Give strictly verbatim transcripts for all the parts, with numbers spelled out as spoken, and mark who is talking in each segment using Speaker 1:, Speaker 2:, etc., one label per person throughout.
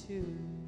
Speaker 1: two.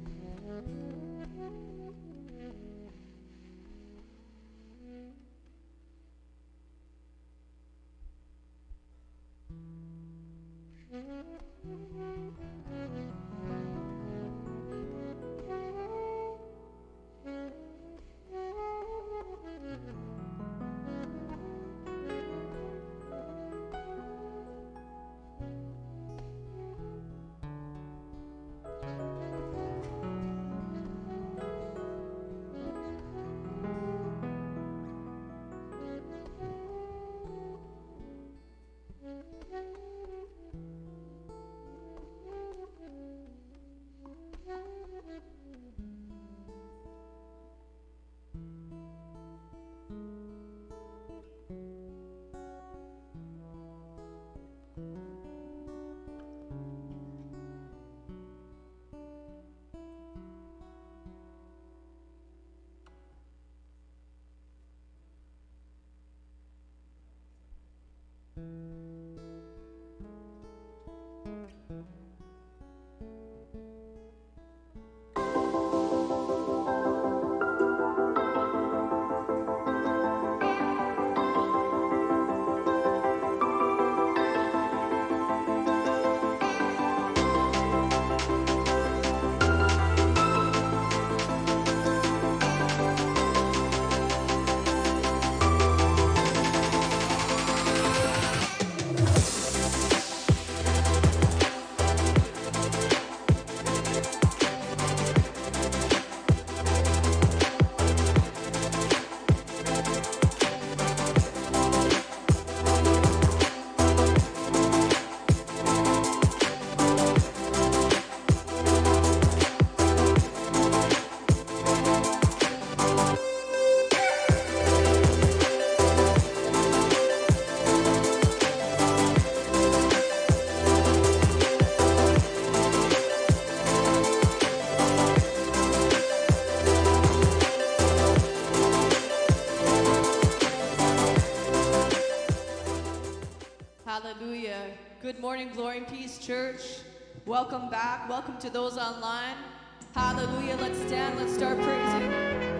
Speaker 1: Hallelujah. Good morning, Glory and Peace Church. Welcome back. Welcome to those online. Hallelujah. Let's stand. Let's start praising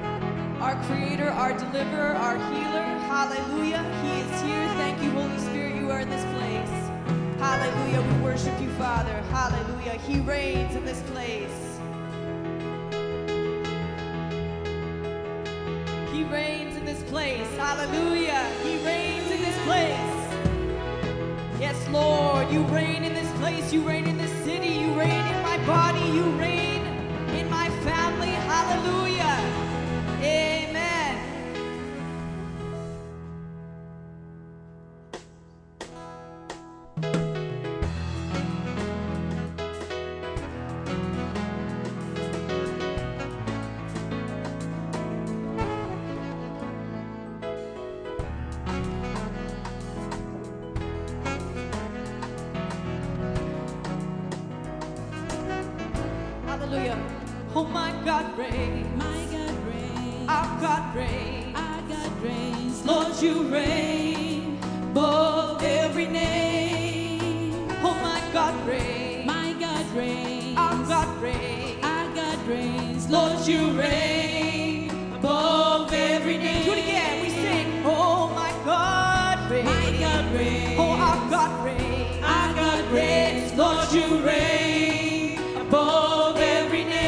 Speaker 1: our Creator, our Deliverer, our Healer. Hallelujah. He is here. Thank you, Holy Spirit. You are in this place. Hallelujah. We worship you, Father. Hallelujah. He reigns in this place. He reigns in this place. Hallelujah. He reigns in this place. Yes, Lord, you reign in this place, you reign in this city, you reign in my body, you reign in my family. Hallelujah. Amen. Oh my God reigns,
Speaker 2: my God reigns,
Speaker 1: our God reigns,
Speaker 2: our God reigns.
Speaker 1: Lord, you reign above every name. Oh my God reigns,
Speaker 2: my God reigns,
Speaker 1: our God reigns,
Speaker 2: our God reigns.
Speaker 1: Lord, you reign above every name. Do it again. We sing. Oh my God reigns,
Speaker 2: my God reigns.
Speaker 1: Oh our God reigns,
Speaker 2: our God reigns.
Speaker 1: Lord, you reign above every name.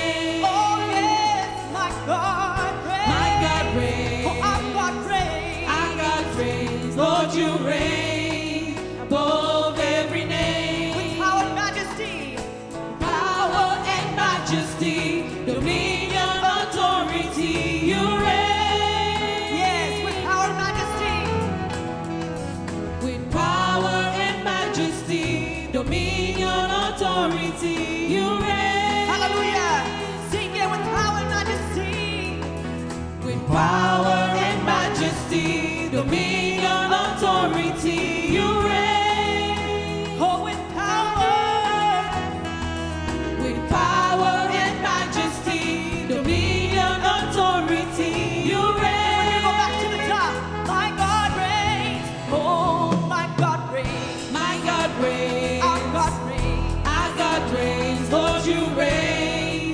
Speaker 1: Lord, you reign above every name. With power and majesty, power and majesty, dominion, authority, you reign. Yes, with power and majesty,
Speaker 2: with power and majesty, dominion, authority, you reign.
Speaker 1: Hallelujah. Sing it with power and majesty,
Speaker 2: with power and majesty, dominion, authority, you reign.
Speaker 1: Oh, with power,
Speaker 2: with power and majesty, dominion, authority, you reign.
Speaker 1: We're gonna go back to the top. My God reigns. Oh, my God reigns.
Speaker 2: My God reigns.
Speaker 1: Our God reigns.
Speaker 2: Our God reigns. Lord, you reign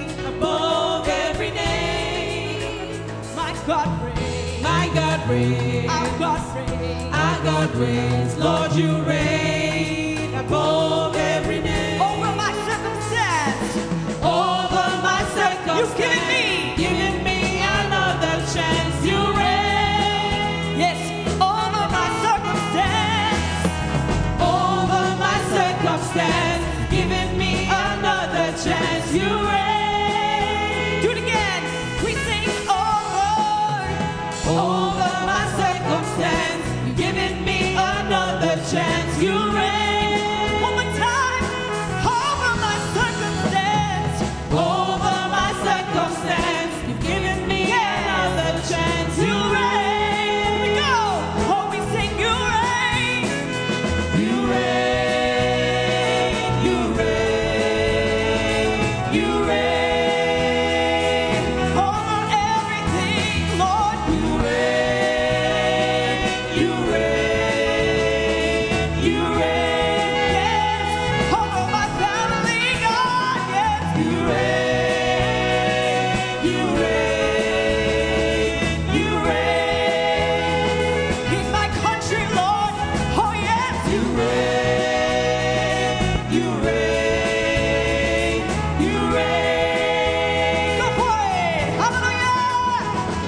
Speaker 1: God reigns.
Speaker 2: My God reigns.
Speaker 1: Our God reigns.
Speaker 2: Our God reigns. Lord, you reign above every name.
Speaker 1: Over my circumstance.
Speaker 2: Over my circumstance.
Speaker 1: You've given me.
Speaker 2: Given me another chance. You reign.
Speaker 1: Yes, over my circumstance.
Speaker 2: Over my circumstance. Given me another chance. You reign.
Speaker 1: Do it again. We sing over.
Speaker 2: Over my circumstance. You've given me another chance. You reign.
Speaker 1: One more time. Over my circumstance.
Speaker 2: Over my circumstance. You've given me another chance. You reign.
Speaker 1: Here we go. Oh, we sing you reign.
Speaker 2: You reign. You reign. You reign.
Speaker 1: Over everything, Lord.
Speaker 2: You reign. You reign. You reign.
Speaker 1: Yes. Over my family, God. Yes.
Speaker 2: You reign. You reign. You reign.
Speaker 1: In my country, Lord. Oh, yes.
Speaker 2: You reign. You reign. You reign.
Speaker 1: Go for it. Hallelujah.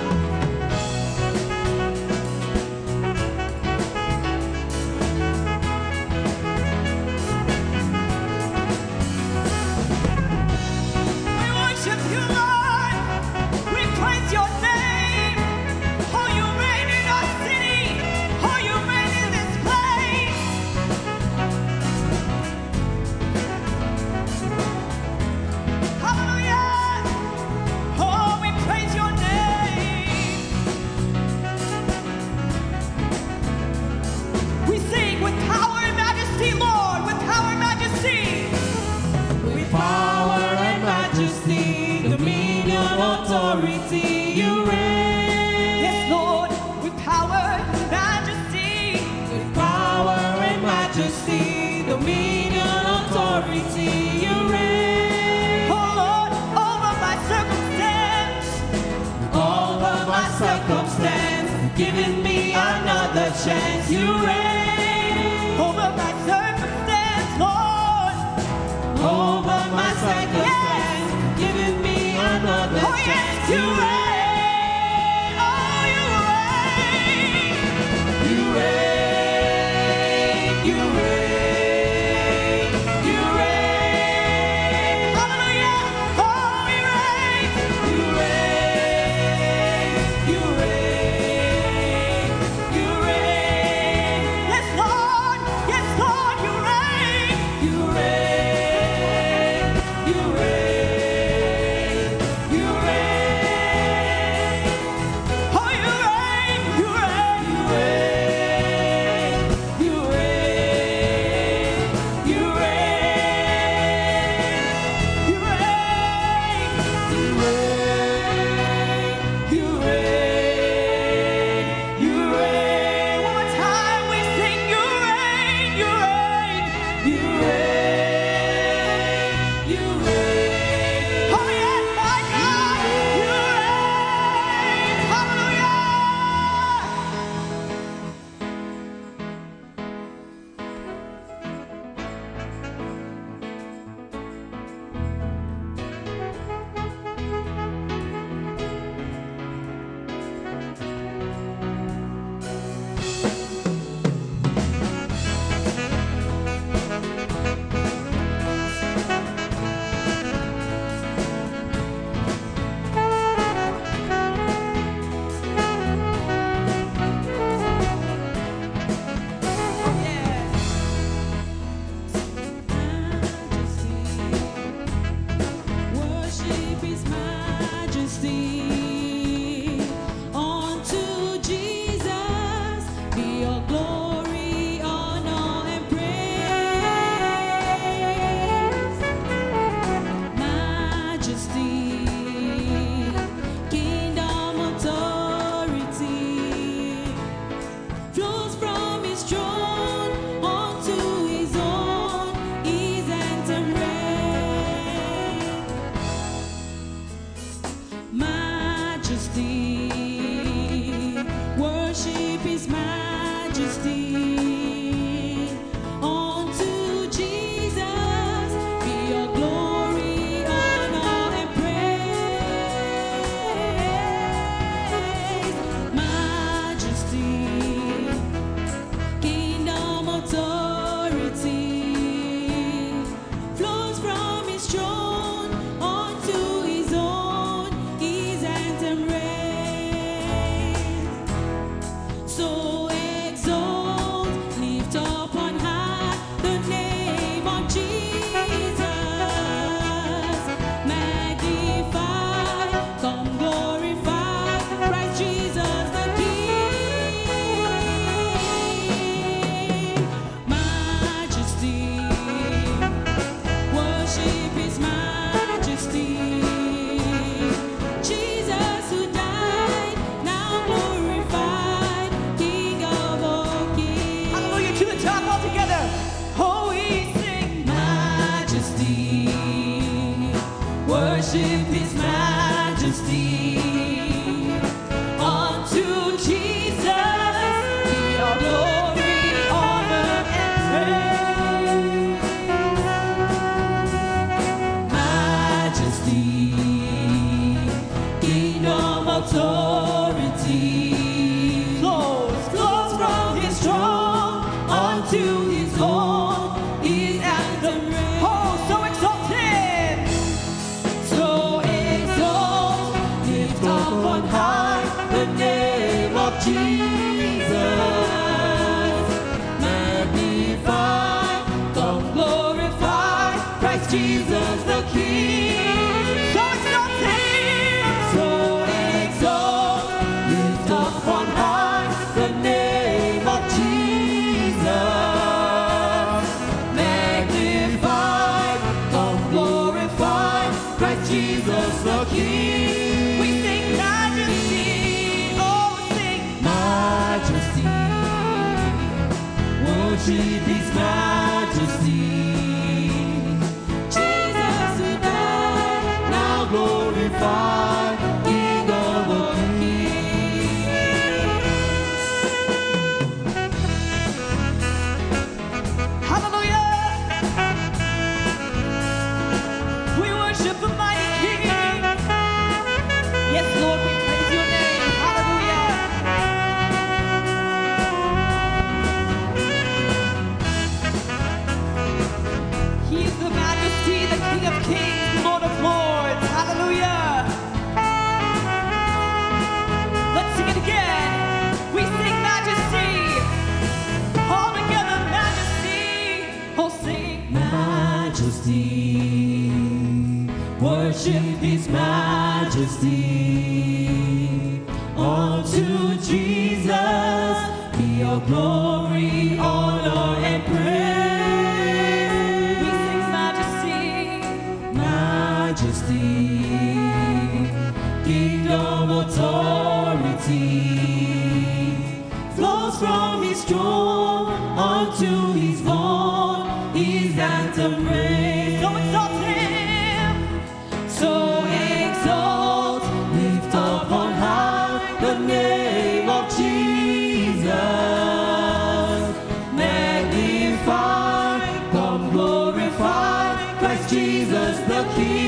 Speaker 1: We worship you, Lord. We praise your name. Oh, you reign in our city. Oh, you reign in this place. Hallelujah. Oh, we praise your name. We sing with power and majesty, Lord, with power and majesty.
Speaker 2: With power and majesty, dominion, authority, you reign.
Speaker 1: Yes, Lord, with power and majesty.
Speaker 2: With power and majesty, dominion, authority, you reign.
Speaker 1: Oh, Lord, over my circumstance.
Speaker 2: Over my circumstance, giving me another chance, you reign.
Speaker 1: Over my circumstance, Lord.
Speaker 2: Over my circumstance, giving me another
Speaker 1: Oh, yes,
Speaker 2: chance,
Speaker 1: you reign. Oh, you reign.
Speaker 2: You reign, you reign, you reign,
Speaker 1: Hallelujah. Oh, we reign.
Speaker 2: you reign, you reign, you reign,
Speaker 1: Yes, Lord. Yes, Lord, you reign.
Speaker 2: you reign, you reign. flows from his throne onto his own, his anthem reigns. So exalt, lift up on high the name of Jesus. Magnify, come glorify Christ Jesus the King. Majesty, worship his majesty. Jesus who died, now glorified, King of all kings.
Speaker 1: Hallelujah, to the top all together. Oh, we sing
Speaker 2: Majesty, worship his majesty. Unto Jesus be all glory, honor, and praise. Majesty, kingdom, authority, flows, flows from his throne unto his own, his anthem reigns.
Speaker 1: Oh, so exalted.
Speaker 2: So exalt, lift up on high the name of Jesus. Magnify, come glorify Christ Jesus the King.
Speaker 1: So exalted.
Speaker 2: So exalt, lift up on high the name of Jesus. Magnify, come glorify Christ Jesus the King.
Speaker 1: We sing majesty. Oh, we sing
Speaker 2: Majesty, worship his majesty. Jesus who died, now glorified, King of all kings.
Speaker 1: hallelujah. We worship the mighty King. Yes, Lord, we praise your name. Hallelujah. He is the majesty, the King of kings, the Lord of lords. Hallelujah. Let's sing it again. We sing majesty. All together, majesty. Oh, sing.
Speaker 2: Majesty, worship his majesty. Unto Jesus be all glory, honor, and praise.
Speaker 1: We sing majesty.
Speaker 2: Majesty, kingdom, authority, flows from his throne unto his own, his anthem reigns.
Speaker 1: So exalt him.
Speaker 2: So exalt, lift up on high the name of Jesus. Magnify, come glorify Christ Jesus the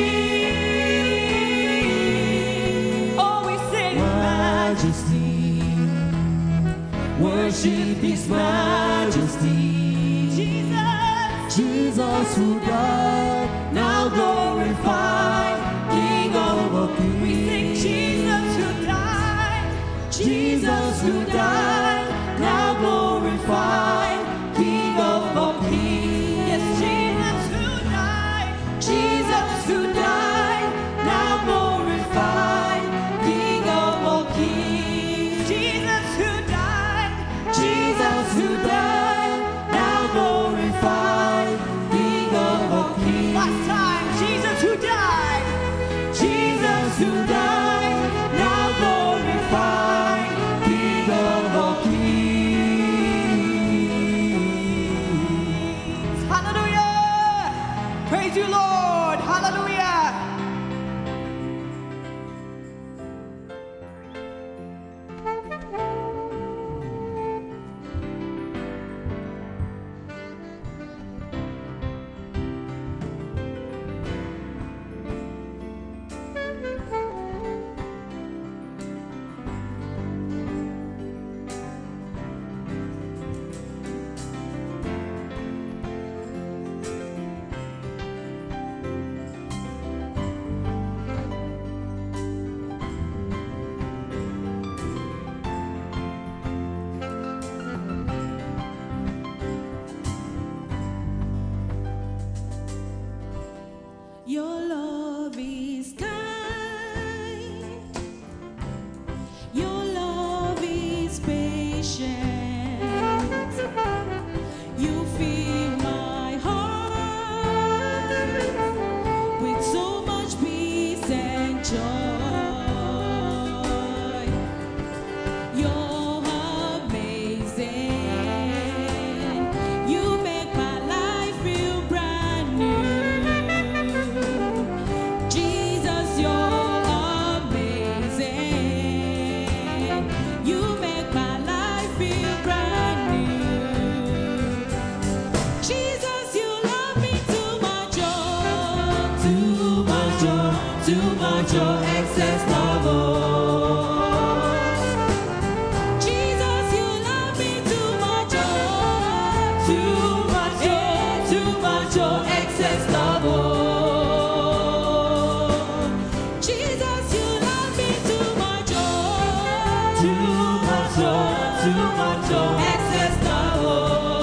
Speaker 2: King.
Speaker 1: Oh, we sing
Speaker 2: Majesty, worship his majesty.
Speaker 1: Jesus.
Speaker 2: Jesus who died, now glorified, King of all kings.
Speaker 1: We sing Jesus who died.
Speaker 2: Jesus who died, now glorified, King of all kings.
Speaker 1: Yes, Jesus who died.
Speaker 2: Jesus who died, now glorified, King of all kings.
Speaker 1: Jesus who died.
Speaker 2: Jesus who died, now glorified, King of all kings.
Speaker 1: Last
Speaker 2: Your love is kind. Your love is patient. You fill my heart with so much peace and joy. You're amazing. You make my life feel brand new. Jesus, you're amazing. You make my life feel brand new. Jesus, you love me too much, oh, too much, oh, too much, oh, excess love, oh. Jesus, you love me too much, oh, too much, oh, too much, oh, excess love, oh. Jesus, you love me too much, oh, too much, oh, too much, oh, excess love, oh.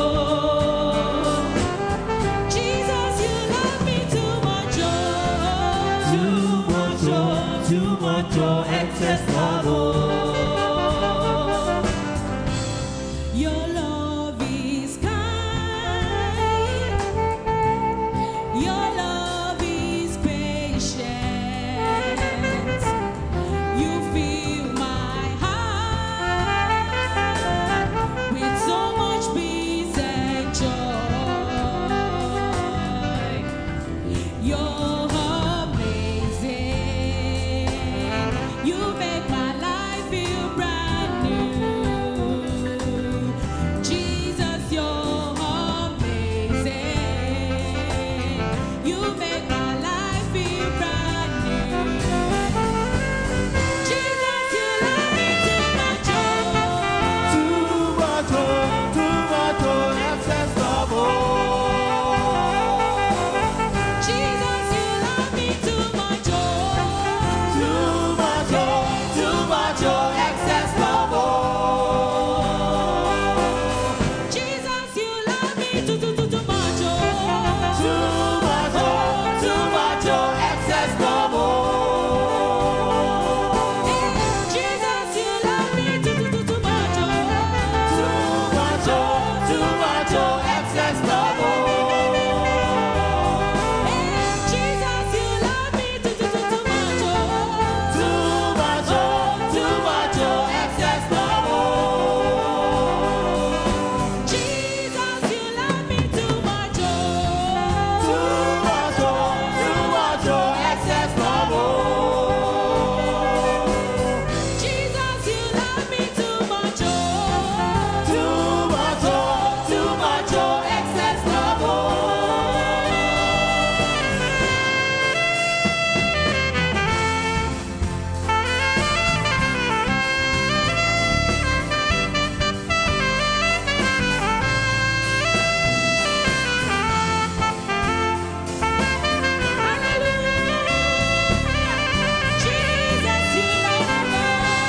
Speaker 2: Jesus, you love me too much, oh, too much, oh, too much, oh, excess love, oh. Your love is kind. Your love is patient. You fill my heart with so much peace and joy. You're amazing. You make my life feel brand new. Jesus, you're amazing. You make my life feel brand new. Jesus, you love me too much, oh.
Speaker 3: Too much, oh, too much, oh, excess love, oh.
Speaker 2: Jesus, you love me too much, oh.
Speaker 3: Too much, oh, too much, oh, excess love, oh.
Speaker 2: Jesus, you love me too, too, too, too much, oh.
Speaker 3: Too much, oh, too much, oh, excess love, oh.
Speaker 2: Jesus, you love me too, too, too, too much, oh.
Speaker 3: Too much, oh, too much, oh, excess love, oh.
Speaker 2: Jesus, you love me too, too, too, too much, oh.
Speaker 3: Too much, oh, too much, oh, excess love, oh.
Speaker 2: Jesus, you love me too much, oh.
Speaker 3: Too much, oh, too much, oh, excess love, oh.
Speaker 2: Jesus, you love me too much, oh.
Speaker 3: Too much, oh, too much, oh, excess love, oh.
Speaker 2: Jesus, you love me.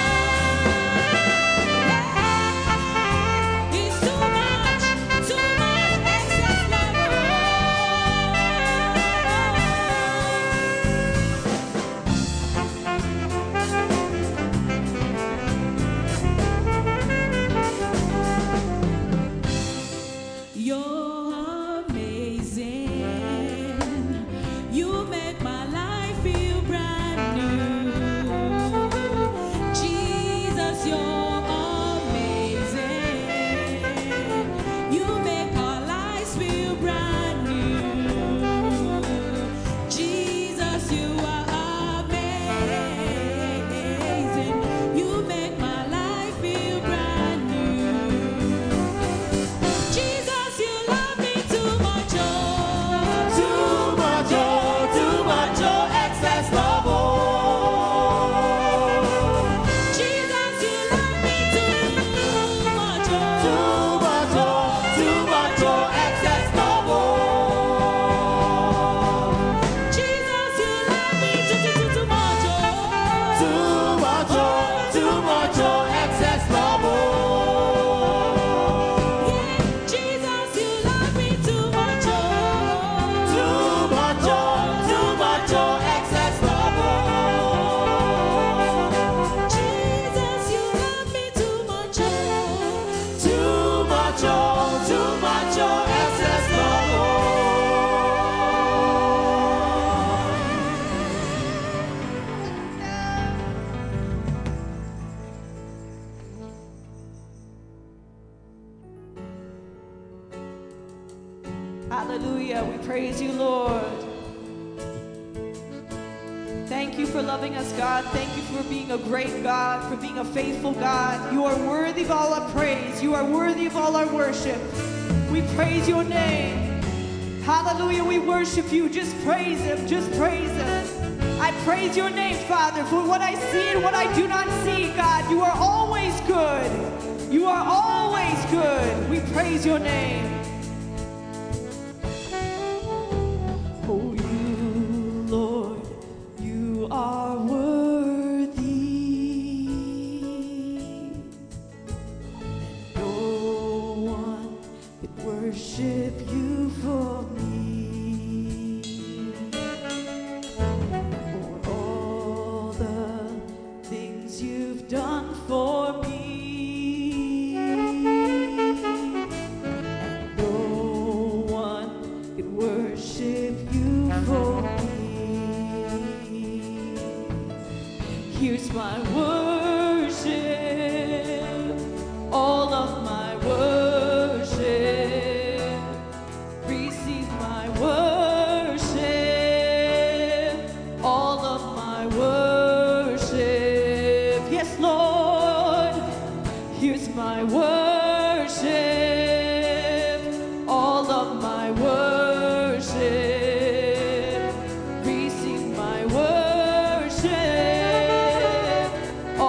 Speaker 2: It's too much, too much excess love. You're amazing. You make my life feel brand new. Jesus, you're amazing. You make our lives feel brand new. Jesus, you are amazing. You make my life feel brand new. Jesus, you love me too much, oh.
Speaker 3: Too much, oh, too much, oh, excess love, oh.
Speaker 2: Jesus, you love me too much, oh.
Speaker 3: Too much, oh, too much, oh, excess love, oh.
Speaker 2: Jesus, you love me
Speaker 1: Hallelujah. We praise you, Lord. Thank you for loving us, God. Thank you for being a great God, for being a faithful God. You are worthy of all our praise. You are worthy of all our worship. We praise your name. Hallelujah. We worship you. Just praise him. Just praise him. I praise your name, Father, for what I see and what I do not see, God. You are always good. You are always good. We praise your name. Oh, you, Lord, you are worthy. No one could worship you for me. For all the things you've done for me. Worship you for me. Here's my worship, all of my worship. Receive my worship, all of my worship. Yes, Lord, here's my worship, all of my worship. Receive my worship,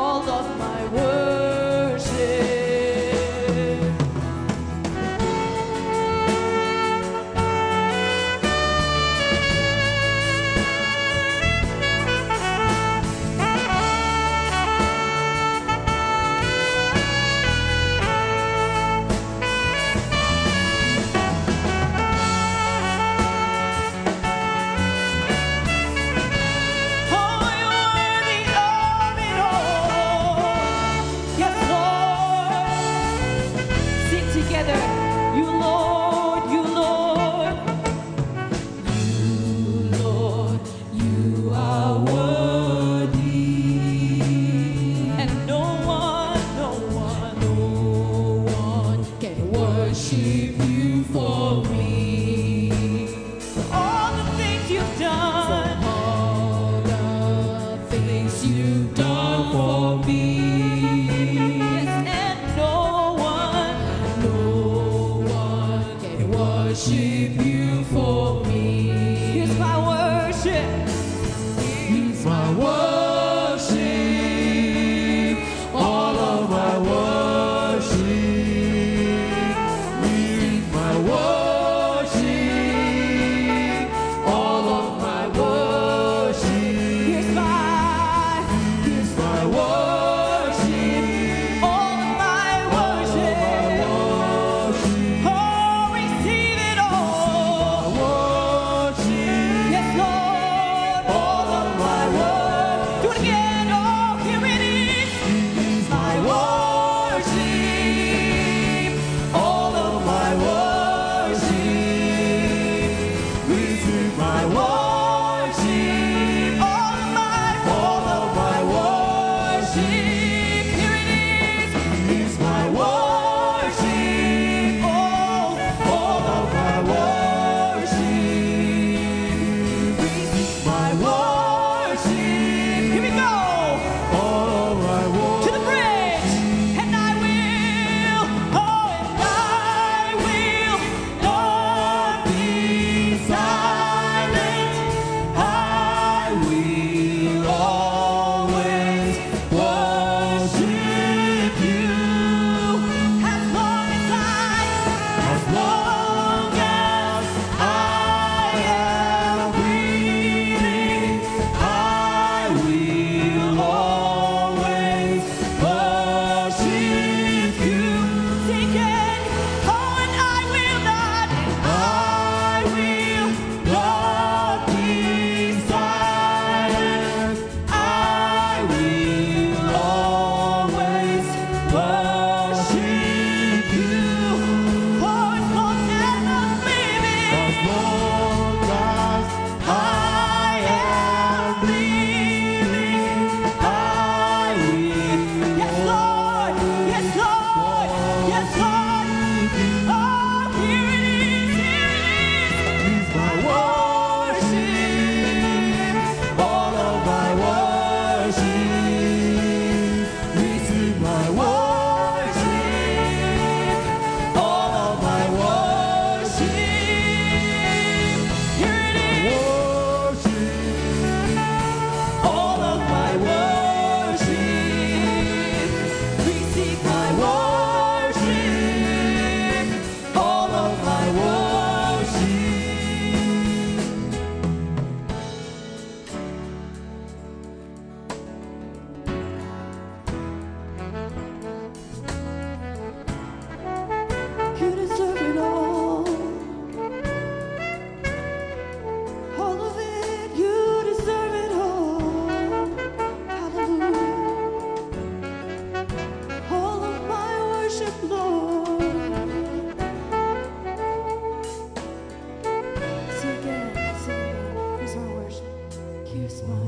Speaker 2: Here's my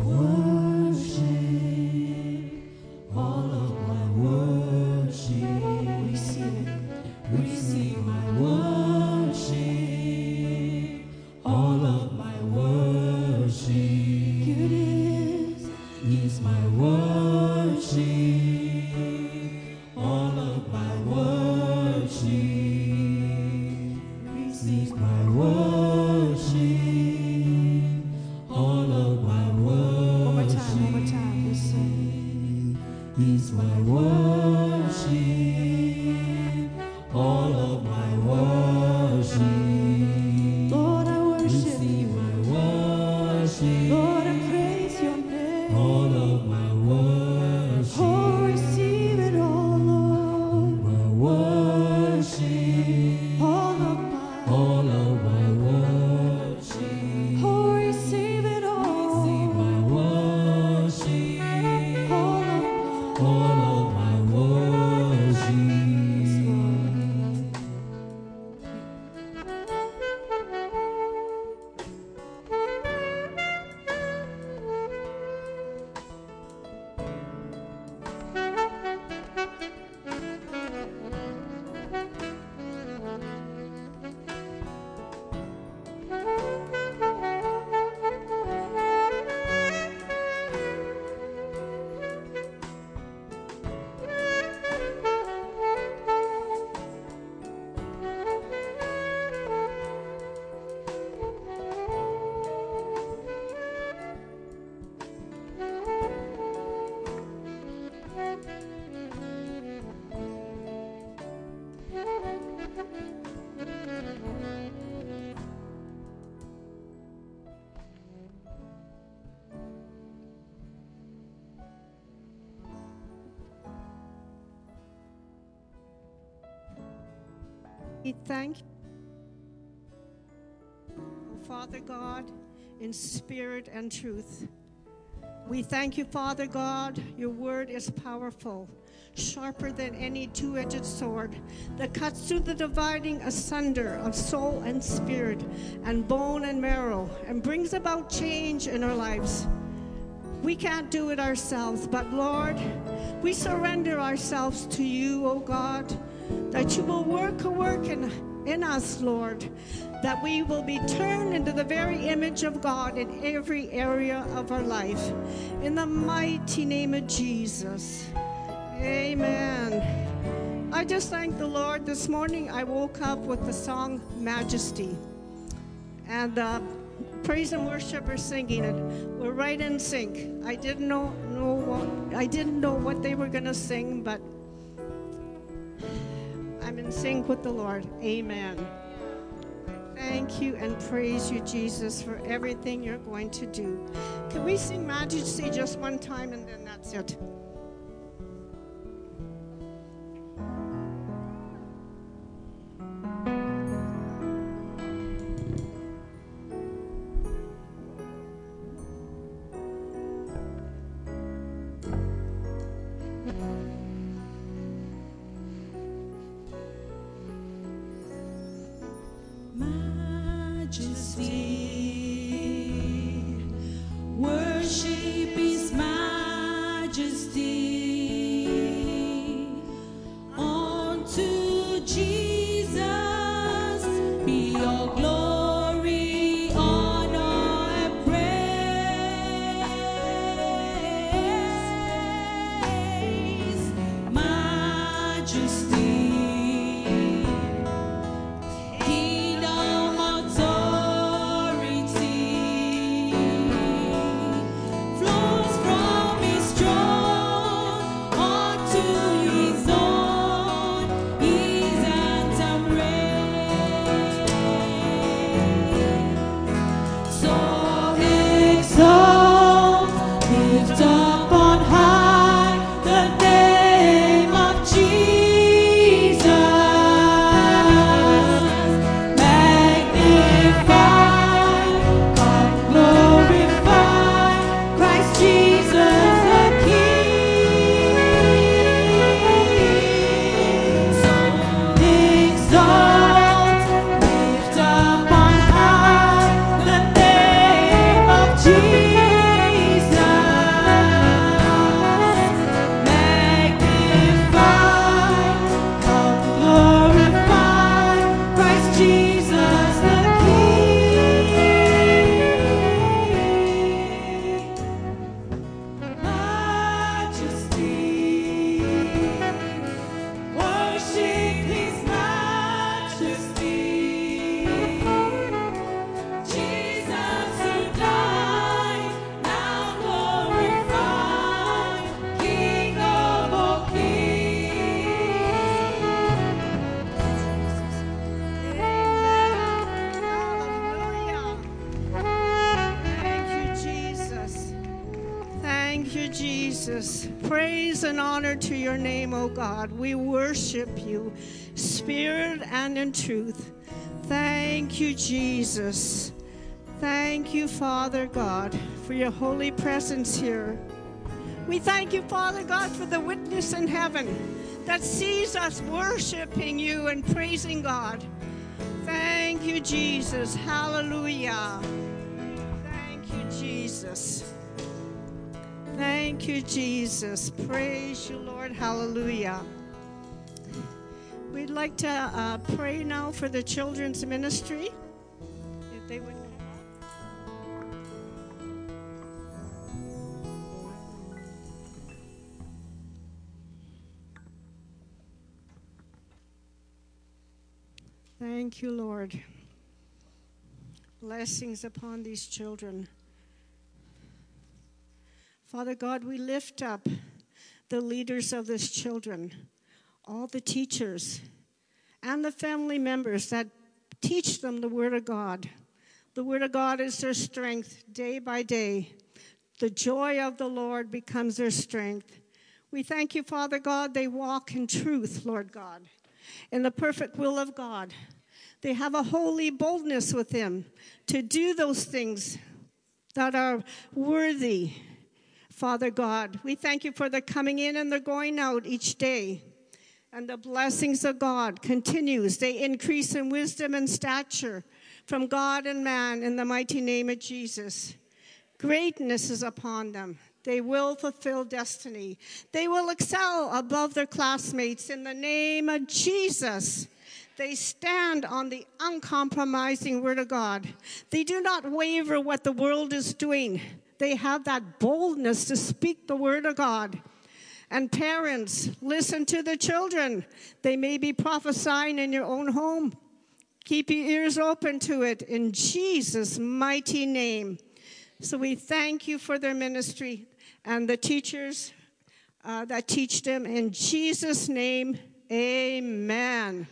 Speaker 2: worship, all of my worship. Receive it. Receive my worship, all of my worship. Here it is. Is my worship, all of my worship. Receive my worship, all of my worship. One more time, one more time. Listen. Is my worship, all of my worship. Lord, I worship. Receive my worship. Lord, I praise your name. All of my worship. Oh, receive it all, Lord. My worship. All of my. All of my worship. Oh, receive it all. Receive my worship. All of my. All of my worship. Yes, Lord.
Speaker 4: We thank you, Father God, in spirit and truth. We thank you, Father God, your word is powerful, sharper than any two-edged sword, that cuts through the dividing asunder of soul and spirit and bone and marrow, and brings about change in our lives. We can't do it ourselves, but Lord, we surrender ourselves to you, O God, that you will work a work in, in us, Lord, that we will be turned into the very image of God in every area of our life. In the mighty name of Jesus, amen. I just thank the Lord. This morning I woke up with the song Majesty, and uh, praise and worship are singing it. We're right in sync. I didn't know, know what, I didn't know what they were going to sing, but I'm in sync with the Lord. Amen. Thank you and praise you, Jesus, for everything you're going to do. Can we sing Majesty just one time and then that's it?
Speaker 2: Majesty, worship His majesty. Unto Jesus be all glory, honor, and praise. Majesty. Kingdom authority flows from His throne unto His own. His anthem reigns. So exalt, lift up on high the name of Jesus. Magnify, come glorify Christ Jesus the King. So exalt, lift up on high the name of Jesus.
Speaker 4: Thank you, Jesus. Praise and honor to your name, O God. We worship you, spirit and in truth. Thank you, Jesus. Thank you, Father God, for your holy presence here. We thank you, Father God, for the witness in heaven that sees us worshiping you and praising God. Thank you, Jesus. Hallelujah. Thank you, Jesus. Thank you, Jesus. Praise you, Lord. Hallelujah. We'd like to uh, pray now for the children's ministry. If they would come up. Thank you, Lord. Blessings upon these children. Father God, we lift up the leaders of these children, all the teachers, and the family members that teach them the Word of God. The Word of God is their strength day by day. The joy of the Lord becomes their strength. We thank you, Father God, they walk in truth, Lord God, in the perfect will of God. They have a holy boldness with them to do those things that are worthy. Father God, we thank you for the coming in and the going out each day. And the blessings of God continues. They increase in wisdom and stature from God and man in the mighty name of Jesus. Greatness is upon them. They will fulfill destiny. They will excel above their classmates in the name of Jesus. They stand on the uncompromising Word of God. They do not waver what the world is doing. They have that boldness to speak the Word of God. And parents, listen to the children. They may be prophesying in your own home. Keep your ears open to it in Jesus' mighty name. So we thank you for their ministry and the teachers uh, that teach them. In Jesus' name, amen.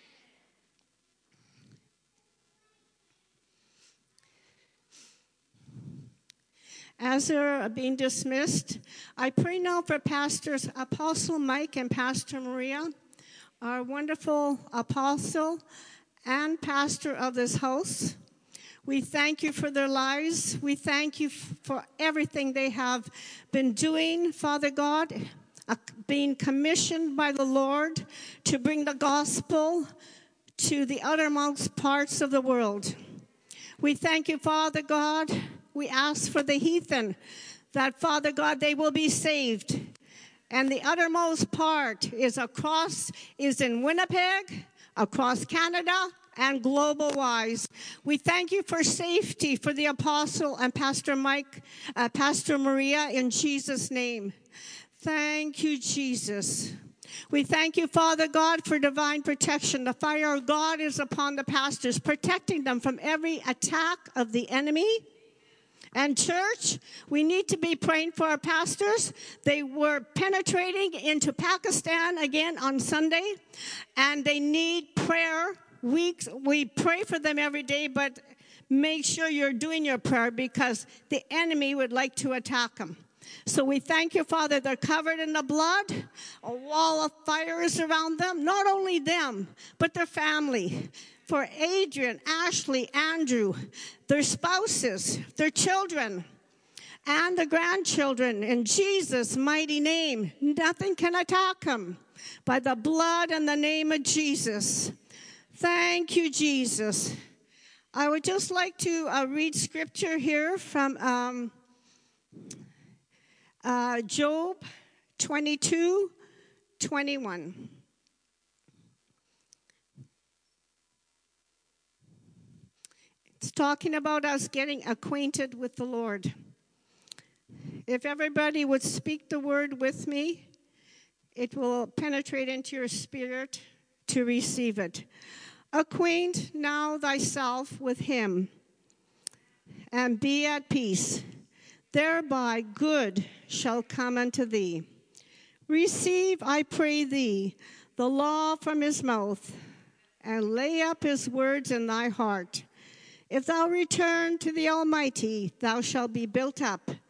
Speaker 4: As they're being dismissed, I pray now for Pastors Apostle Mike and Pastor Maria, our wonderful apostle and pastor of this house. We thank you for their lives. We thank you for everything they have been doing, Father God, uh, being commissioned by the Lord to bring the gospel to the uttermost parts of the world. We thank you, Father God. We ask for the heathen, that, Father God, they will be saved. And the uttermost part is across, is in Winnipeg, across Canada, and global-wise. We thank you for safety for the apostle and Pastor Mike, uh, Pastor Maria, in Jesus' name. Thank you, Jesus. We thank you, Father God, for divine protection. The fire of God is upon the pastors, protecting them from every attack of the enemy. And church, we need to be praying for our pastors. They were penetrating into Pakistan again on Sunday, and they need prayer. Weeks. We pray for them every day, but make sure you're doing your prayer because the enemy would like to attack them. So we thank you, Father, they're covered in the blood. A wall of fire is around them. Not only them, but their family. For Adrian, Ashley, Andrew, their spouses, their children, and the grandchildren. In Jesus' mighty name, nothing can attack them. By the blood and the name of Jesus. Thank you, Jesus. I would just like to uh, read scripture here from um, uh, Job twenty-two twenty-one. It's talking about us getting acquainted with the Lord. If everybody would speak the word with me, it will penetrate into your spirit to receive it. Acquaint now thyself with him, and be at peace. Thereby good shall come unto thee. Receive, I pray thee, the law from his mouth, and lay up his words in thy heart. If thou return to the Almighty, thou shalt be built up.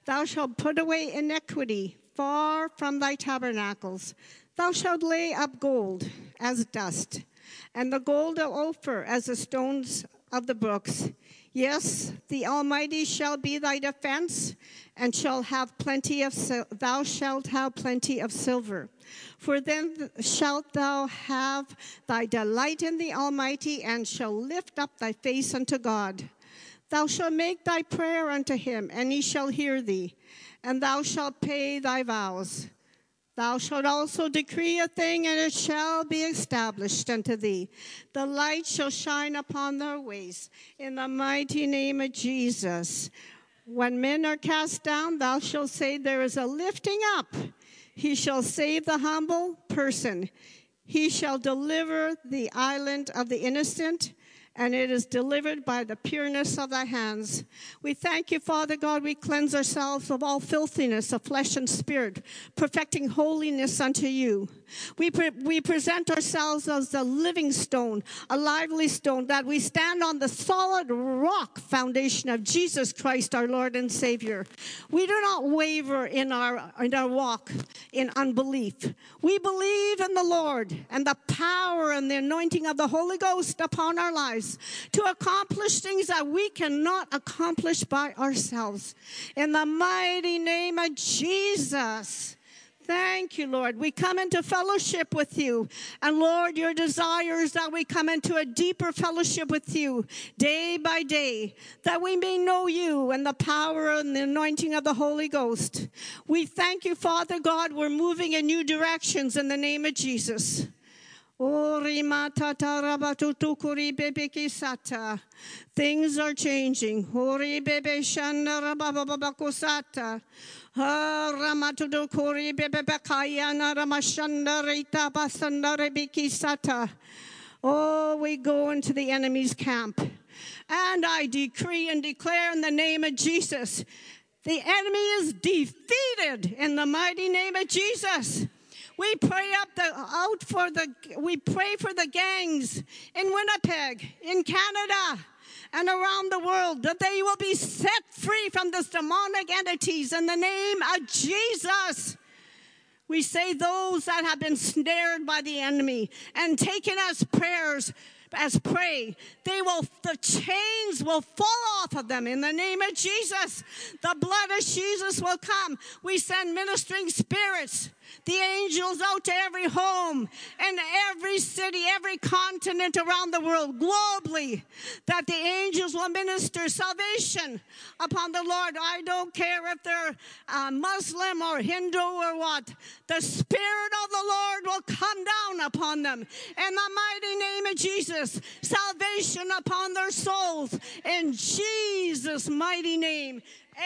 Speaker 4: Thou shalt put away iniquity far from thy tabernacles. Thou shalt lay up gold as dust, and the gold of Ophir as the stones of the brooks. Yes, the Almighty shall be thy defense, and shall have plenty of sil- thou shalt have plenty of silver. For then shalt thou have thy delight in the Almighty, and shall lift up thy face unto God. Thou shalt make thy prayer unto him, and he shall hear thee, and thou shalt pay thy vows. Thou shalt also decree a thing, and it shall be established unto thee. The light shall shine upon their ways, in the mighty name of Jesus. When men are cast down, thou shalt say, there is a lifting up. He shall save the humble person. He shall deliver the island of the innocent, and it is delivered by the pureness of thy hands. We thank you, Father God. We cleanse ourselves of all filthiness of flesh and spirit, perfecting holiness unto you. We, pre- we present ourselves as the living stone, a lively stone, that we stand on the solid rock foundation of Jesus Christ, our Lord and Savior. We do not waver in our, in our walk in unbelief. We believe in the Lord and the power and the anointing of the Holy Ghost upon our lives to accomplish things that we cannot accomplish by ourselves. In the mighty name of Jesus. Thank you, Lord. We come into fellowship with you. And Lord, your desire is that we come into a deeper fellowship with you day by day, that we may know you and the power and the anointing of the Holy Ghost. We thank you, Father God. We're moving in new directions in the name of Jesus. Things are changing. Oh, we go into the enemy's camp. And I decree and declare in the name of Jesus, the enemy is defeated in the mighty name of Jesus. We pray up the out for the we pray for the gangs in Winnipeg, in Canada, and around the world, that they will be set free from these demonic entities in the name of Jesus. We say those that have been snared by the enemy and taken as prayers, as prey, they will, the chains will fall off of them in the name of Jesus. The blood of Jesus will come. We send ministering spirits, the angels out to every home and every city, every continent around the world, globally, that the angels will minister salvation upon the Lord. I don't care if they're uh, Muslim or Hindu or what. The Spirit of the Lord will come down upon them in the mighty name of Jesus. Salvation upon their souls in Jesus' mighty name.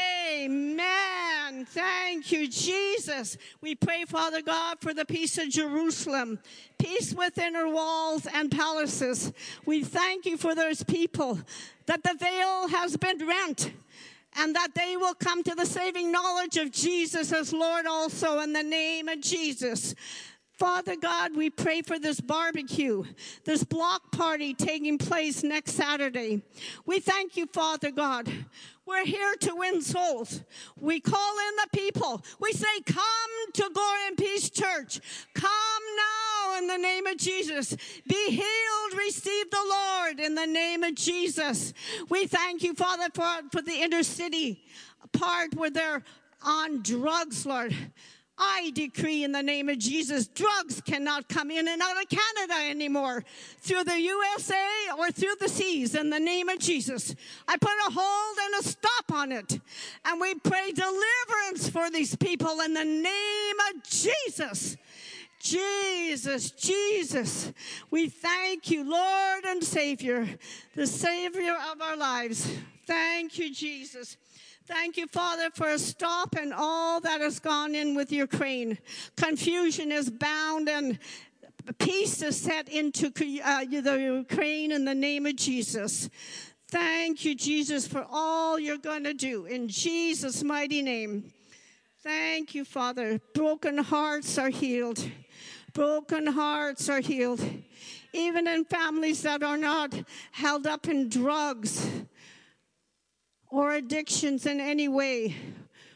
Speaker 4: Amen. Thank you, Jesus. We pray, Father God, for the peace of Jerusalem, peace within her walls and palaces. We thank you for those people, that the veil has been rent, and that they will come to the saving knowledge of Jesus as Lord also in the name of Jesus. Father God, we pray for this barbecue, this block party taking place next Saturday. We thank you, Father God. We're here to win souls. We call in the people. We say, come to Glory and Peace Church. Come now in the name of Jesus. Be healed. Receive the Lord in the name of Jesus. We thank you, Father, for, for the inner city part where they're on drugs, Lord. I decree in the name of Jesus, drugs cannot come in and out of Canada anymore through the U S A or through the seas in the name of Jesus. I put a hold and a stop on it. And we pray deliverance for these people in the name of Jesus. Jesus, Jesus, we thank you, Lord and Savior, the Savior of our lives. Thank you, Jesus. Thank you, Father, for a stop in all that has gone in with Ukraine. Confusion is bound and peace is set into uh, the Ukraine in the name of Jesus. Thank you, Jesus, for all you're going to do in Jesus' mighty name. Thank you, Father. Broken hearts are healed. Broken hearts are healed. Even in families that are not held up in drugs or addictions in any way.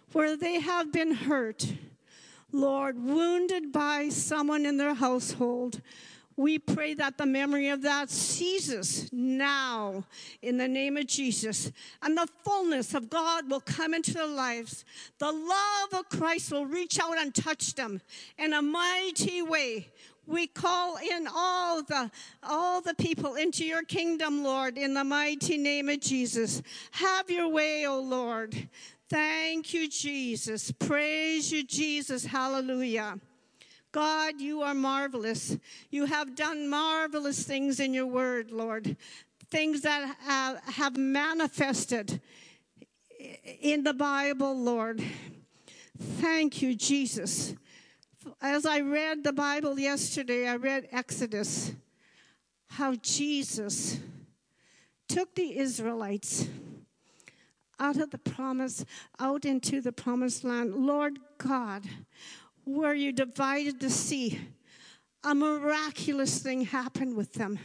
Speaker 4: where they have been hurt, Lord, wounded by someone in their household. We pray that the memory of that ceases now in the name of Jesus. And the fullness of God will come into their lives. The love of Christ will reach out and touch them in a mighty way. We call in all the, all the people into your kingdom, Lord, in the mighty name of Jesus. Have your way, O Lord. Thank you, Jesus. Praise you, Jesus. Hallelujah. God, you are marvelous. You have done marvelous things in your word, Lord. Things that have, have manifested in the Bible, Lord. Thank you, Jesus. As I read the Bible yesterday, I read Exodus, how Jesus took the Israelites out of the promise, out into the promised land. Lord God, where you divided the sea, a miraculous thing happened with them.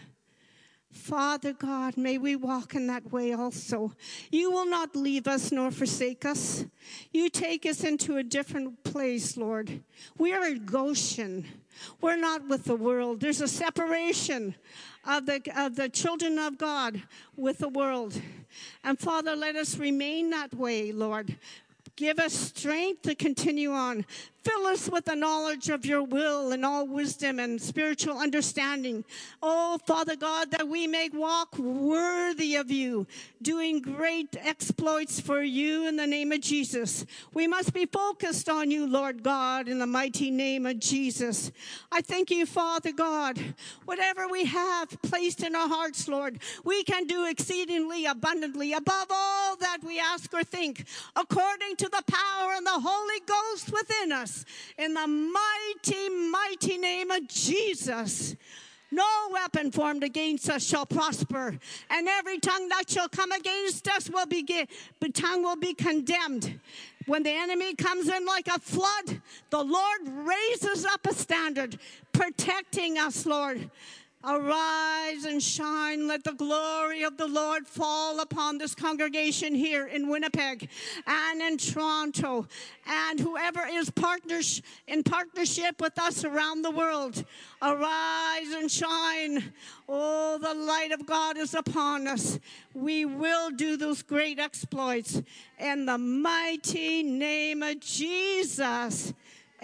Speaker 4: Father God, may we walk in that way also. You will not leave us nor forsake us. You take us into a different place, Lord. We are in Goshen. We're not with the world. There's a separation of the, of the children of God with the world. And Father, let us remain that way, Lord. Give us strength to continue on. Fill us with the knowledge of your will and all wisdom and spiritual understanding. Oh, Father God, that we may walk worthy of you, doing great exploits for you in the name of Jesus. We must be focused on you, Lord God, in the mighty name of Jesus. I thank you, Father God. Whatever we have placed in our hearts, Lord, we can do exceedingly abundantly above all that we ask or think, according to the power and the Holy Ghost within us. In the mighty, mighty name of Jesus. No weapon formed against us shall prosper, and every tongue that shall come against us will be, the tongue will be condemned. When the enemy comes in like a flood, the Lord raises up a standard, protecting us, Lord. Arise and shine. Let the glory of the Lord fall upon this congregation here in Winnipeg and in Toronto, and whoever is partners in partnership with us around the world. Arise and shine. Oh, the light of God is upon us. We will do those great exploits in the mighty name of Jesus.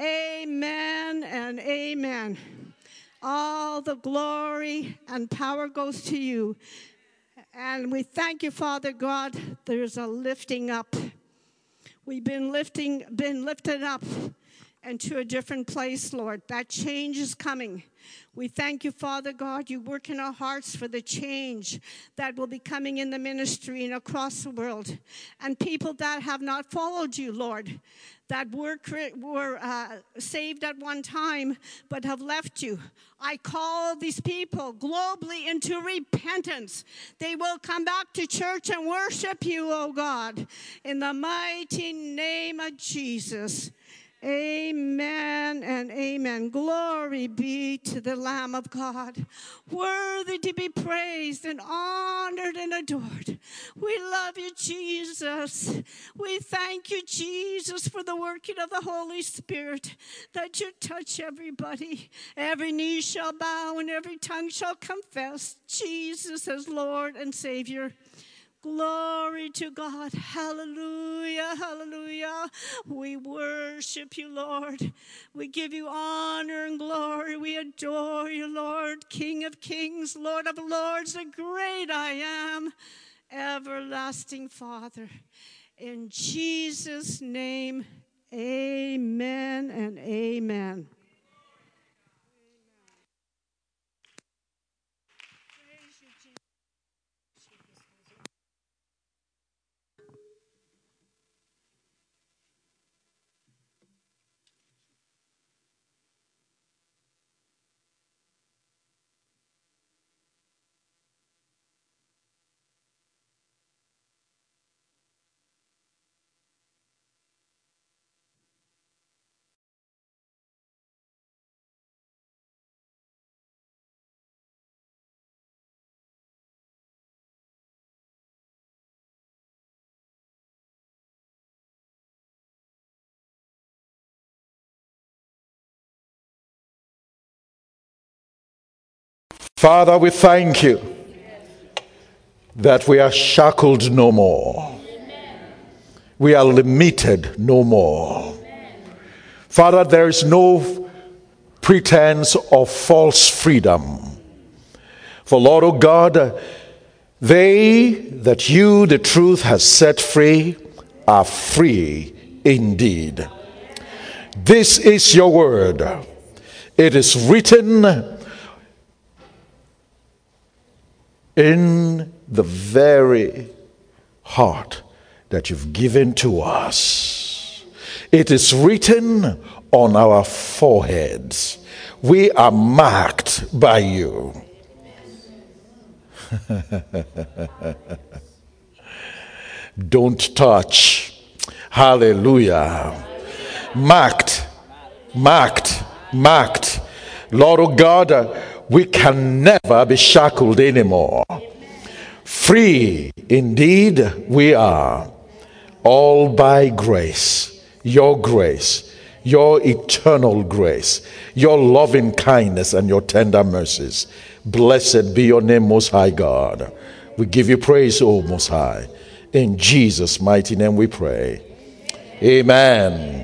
Speaker 4: Amen and amen. All the glory and power goes to you. And we thank you, Father God. There's a lifting up. We've been lifting, been lifted up into a different place, Lord. That change is coming. We thank you, Father God. You work in our hearts for the change that will be coming in the ministry and across the world. And people that have not followed you, Lord, that were, were uh, saved at one time but have left you. I call these people globally into repentance. They will come back to church and worship you, oh God, in the mighty name of Jesus. Amen and amen. Glory be to the Lamb of God, worthy to be praised and honored and adored. We love you, Jesus. We thank you, Jesus, for the working of the Holy Spirit, that you touch everybody. Every knee shall bow and every tongue shall confess Jesus as Lord and Savior. Glory to God. Hallelujah, hallelujah. We worship you, Lord. We give you honor and glory. We adore you, Lord, King of kings, Lord of lords, the great I am, everlasting Father. In Jesus' name, amen and amen.
Speaker 5: Father, we thank you that we are shackled no more. We are limited no more. Father, there is no pretense of false freedom. For Lord, O God, they that you, the truth, has set free are free indeed. This is your word. It is written in the very heart that you've given to us. It is written on our foreheads. We are marked by you. Don't touch. Hallelujah. Marked, marked, marked. Lord, oh God, we can never be shackled anymore. Free indeed we are, all by grace, your grace, your eternal grace, your loving kindness and your tender mercies. Blessed be your name, Most High God. We give you praise, O Most High. In Jesus' mighty name we pray. Amen.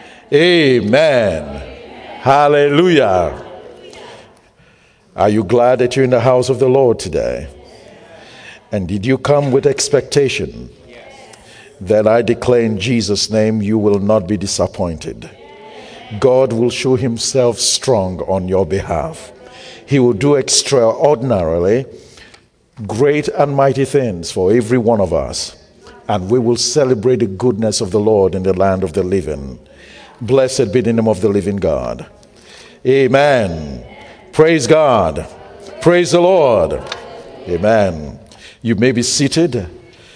Speaker 5: Amen. Hallelujah. Are you glad that you're in the house of the Lord today? And did you come with expectation that I declare in Jesus' name you will not be disappointed? God will show himself strong on your behalf. He will do extraordinarily great and mighty things for every one of us. And we will celebrate the goodness of the Lord in the land of the living. Blessed be the name of the living God. Amen. Praise God. Praise the Lord. Amen. You may be seated.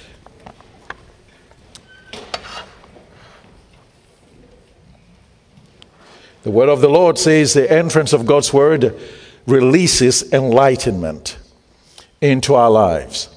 Speaker 5: The word of the Lord says the entrance of God's word releases enlightenment into our lives.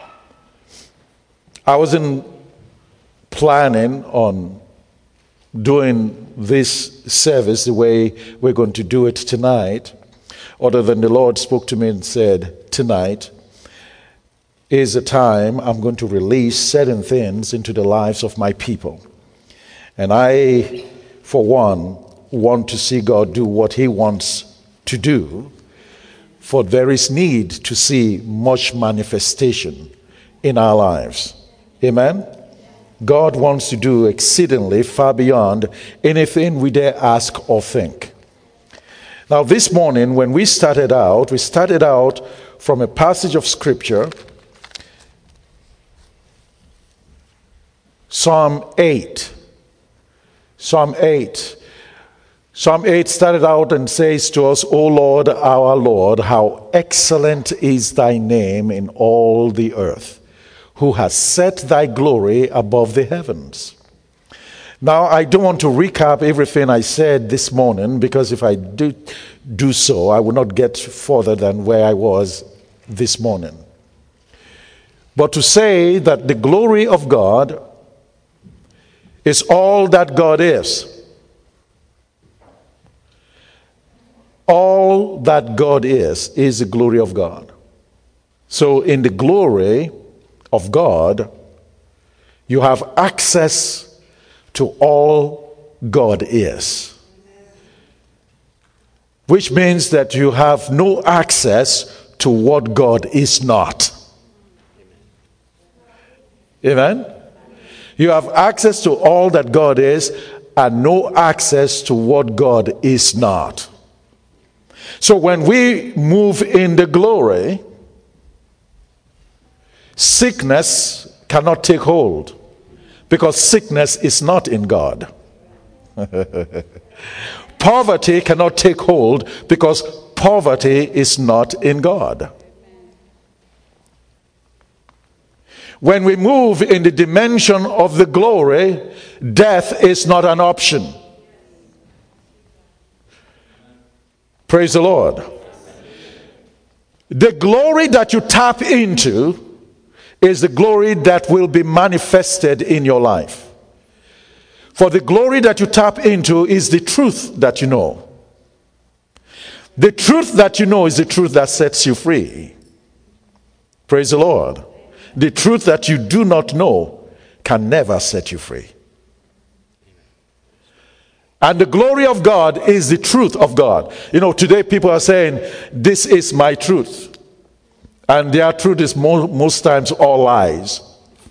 Speaker 5: I wasn't planning on doing this service the way we're going to do it tonight, other than the Lord spoke to me and said, tonight is a time I'm going to release certain things into the lives of my people. And I, for one, want to see God do what he wants to do, for there is need to see much manifestation in our lives. Amen? God wants to do exceedingly far beyond anything we dare ask or think. Now, this morning, when we started out, we started out from a passage of Scripture, Psalm eight. Psalm eight. Psalm eight started out and says to us, O Lord, our Lord, how excellent is thy name in all the earth, who has set thy glory above the heavens. Now, I don't want to recap everything I said this morning, because if I do, do so, I will not get further than where I was this morning. But to say that the glory of God is all that God is. All that God is, is the glory of God. So in the glory of God, you have access to all God is. Which means that you have no access to what God is not. Amen? You have access to all that God is and no access to what God is not. So when we move in the glory, sickness cannot take hold, because sickness is not in God. Poverty cannot take hold, because poverty is not in God. When we move in the dimension of the glory, death is not an option. Praise the Lord. The glory that you tap into is the glory that will be manifested in your life. For the glory that you tap into is the truth that you know. The truth that you know is the truth that sets you free. Praise the Lord. The truth that you do not know can never set you free. And the glory of God is the truth of God. You know, today people are saying, this is my truth. And their truth is mo- most times all lies.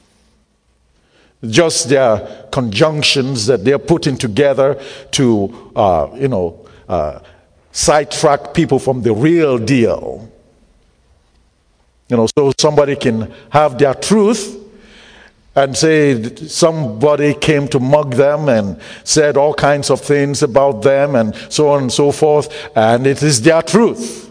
Speaker 5: Just their conjunctions that they're putting together to, uh, you know, uh, sidetrack people from the real deal. You know, so somebody can have their truth and say somebody came to mug them and said all kinds of things about them and so on and so forth, and it is their truth.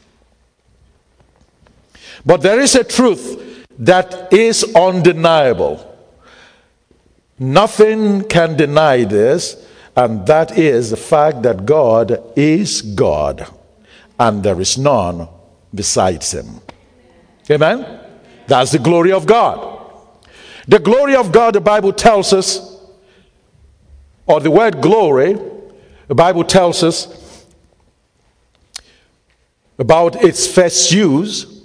Speaker 5: But there is a truth that is undeniable. Nothing can deny this, and that is the fact that God is God, and there is none besides him. Amen? That's the glory of God. The glory of God, the Bible tells us, or the word glory, the Bible tells us about its first use,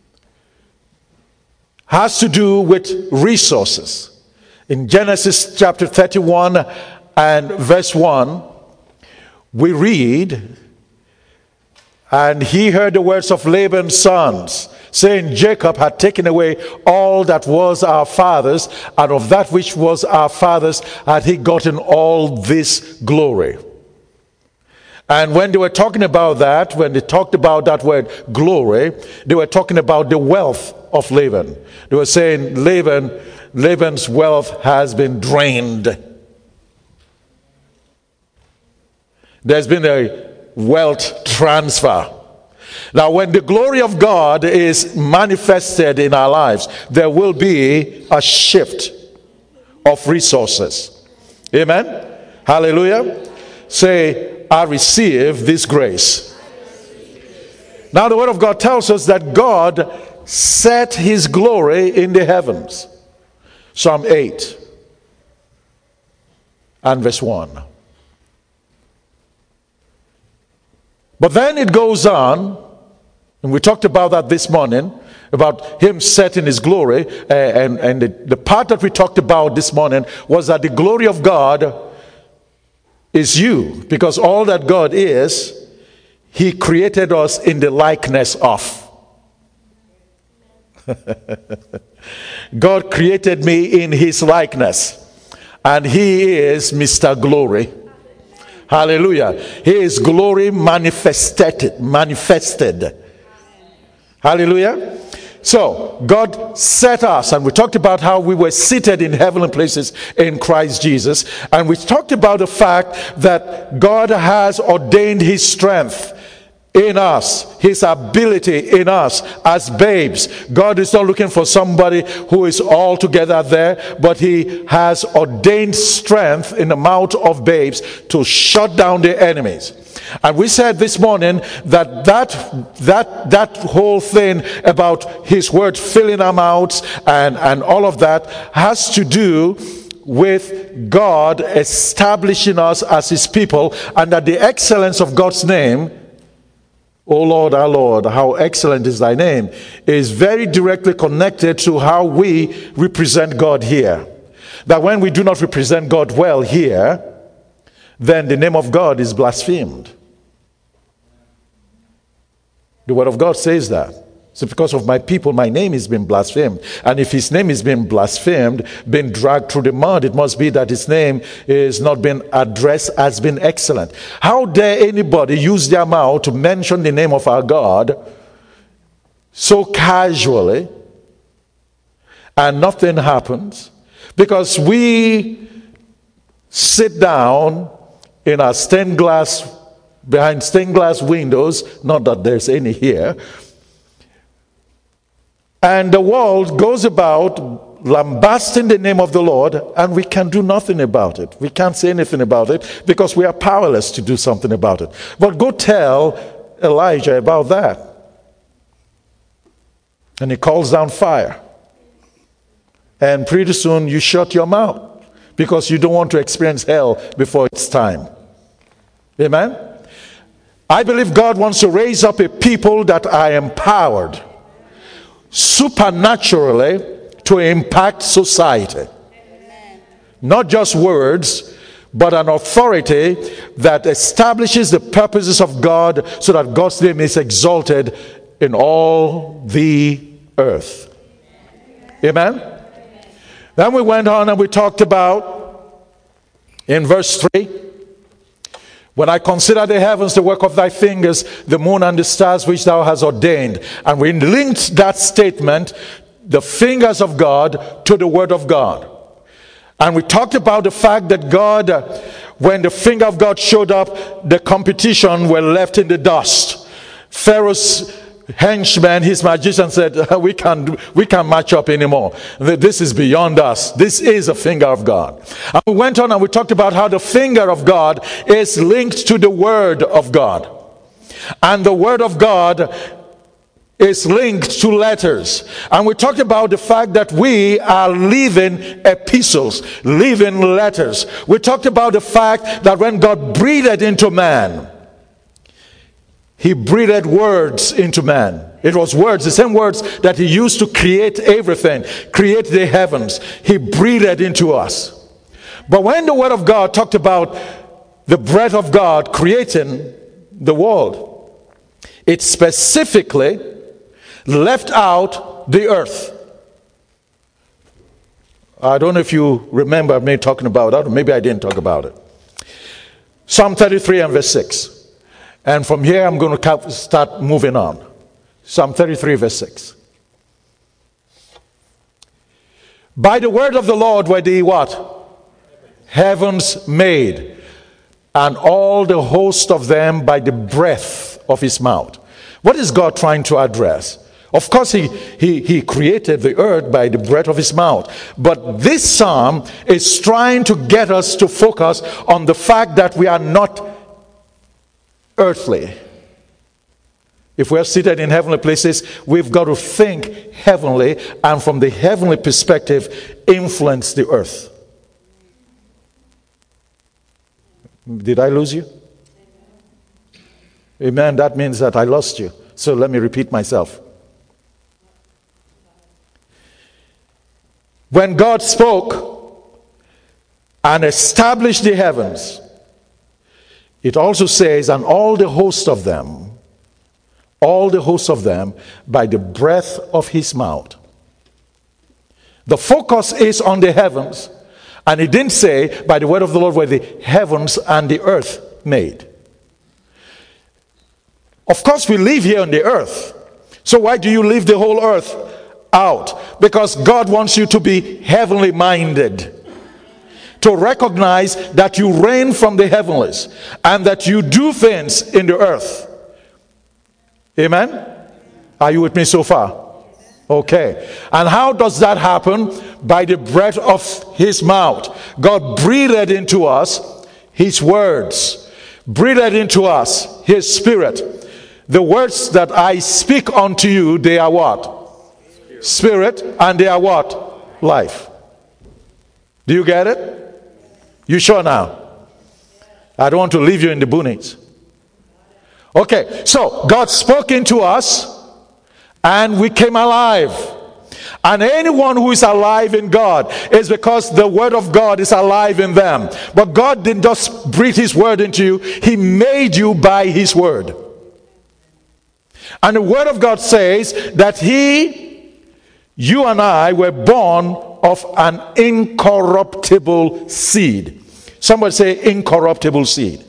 Speaker 5: has to do with resources. In Genesis chapter thirty-one and verse one, we read, and he heard the words of Laban's sons, saying, Jacob had taken away all that was our father's, and of that which was our father's had he gotten all this glory. And when they were talking about that, when they talked about that word glory, they were talking about the wealth of Laban. They were saying Laban, Laban's wealth has been drained. There's been a wealth transfer. Now, when the glory of God is manifested in our lives, there will be a shift of resources. Amen? Hallelujah. Say, I receive this grace. Now, the Word of God tells us that God set his glory in the heavens. Psalm eight and verse one. But then it goes on, and we talked about that this morning, about him setting his glory, uh, and, and the, the part that we talked about this morning was that the glory of God is you, because all that God is, he created us in the likeness of. God created me in his likeness, and he is Mister Glory. Hallelujah. His glory manifested, manifested. Hallelujah. So, God set us, and we talked about how we were seated in heavenly places in Christ Jesus. And we talked about the fact that God has ordained his strength in us, his ability in us as babes. God is not looking for somebody who is all together there, but he has ordained strength in the mouth of babes to shut down the enemies. And we said this morning that that that that whole thing about his word filling our mouths and, and all of that has to do with God establishing us as his people, and that the excellence of God's name, O Lord, our Lord, how excellent is thy name, is very directly connected to how we represent God here. That when we do not represent God well here, then the name of God is blasphemed. The Word of God says that. So because of my people, my name has been blasphemed. And if his name is being blasphemed, been dragged through the mud, it must be that his name is not being addressed as being excellent. How dare anybody use their mouth to mention the name of our God so casually and nothing happens? Because we sit down in our stained glass, behind stained glass windows, not that there's any here, and the world goes about lambasting the name of the Lord, and we can do nothing about it. We can't say anything about it because we are powerless to do something about it. But go tell Elijah about that. And he calls down fire. And pretty soon you shut your mouth because you don't want to experience hell before it's time. Amen? I believe God wants to raise up a people that are empowered supernaturally to impact society. Not just words, but an authority that establishes the purposes of God so that God's name is exalted in all the earth. Amen? Then we went on and we talked about, in verse three, when I consider the heavens, the work of thy fingers, the moon and the stars which thou hast ordained. And we linked that statement, the fingers of God, to the word of God. And we talked about the fact that God, when the finger of God showed up, the competition were left in the dust. Pharaoh's henchman, his magician, said, we can't, we can't match up anymore. This is beyond us. This is a finger of God. And we went on and we talked about how the finger of God is linked to the word of God. And the word of God is linked to letters. And we talked about the fact that we are living epistles, living letters. We talked about the fact that when God breathed into man, he breathed words into man. It was words, the same words that he used to create everything, create the heavens. He breathed into us. But when the word of God talked about the breath of God creating the world, it specifically left out the earth. I don't know if you remember me talking about that, or maybe I didn't talk about it. Psalm thirty-three and verse six. And from here I'm going to start moving on. Psalm thirty-three verse six. By the word of the Lord were the what? Heavens made, and all the host of them by the breath of his mouth. What is God trying to address? Of course, he, he, he created the earth by the breath of his mouth. But this psalm is trying to get us to focus on the fact that we are not earthly. If we're seated in heavenly places, we've got to think heavenly, and from the heavenly perspective, influence the earth. Did I lose you? Amen. That means that I lost you. So let me repeat myself. When God spoke and established the heavens, it also says, and all the host of them, all the host of them, by the breath of his mouth. The focus is on the heavens, and it didn't say, by the word of the Lord were the heavens and the earth made. Of course, we live here on the earth. So why do you leave the whole earth out? Because God wants you to be heavenly minded. To recognize that you reign from the heavenlies and that you do things in the earth. Amen? Are you with me so far? Okay. And how does that happen? By the breath of his mouth. God breathed into us his words. Breathed into us his spirit. The words that I speak unto you, they are what? Spirit. And they are what? Life. Do you get it? You sure now? I don't want to leave you in the boonies. Okay, so God spoke into us and we came alive. And anyone who is alive in God is because the word of God is alive in them. But God didn't just breathe his word into you. He made you by his word. And the word of God says that he, you and I were born of an incorruptible seed. Somebody say incorruptible seed.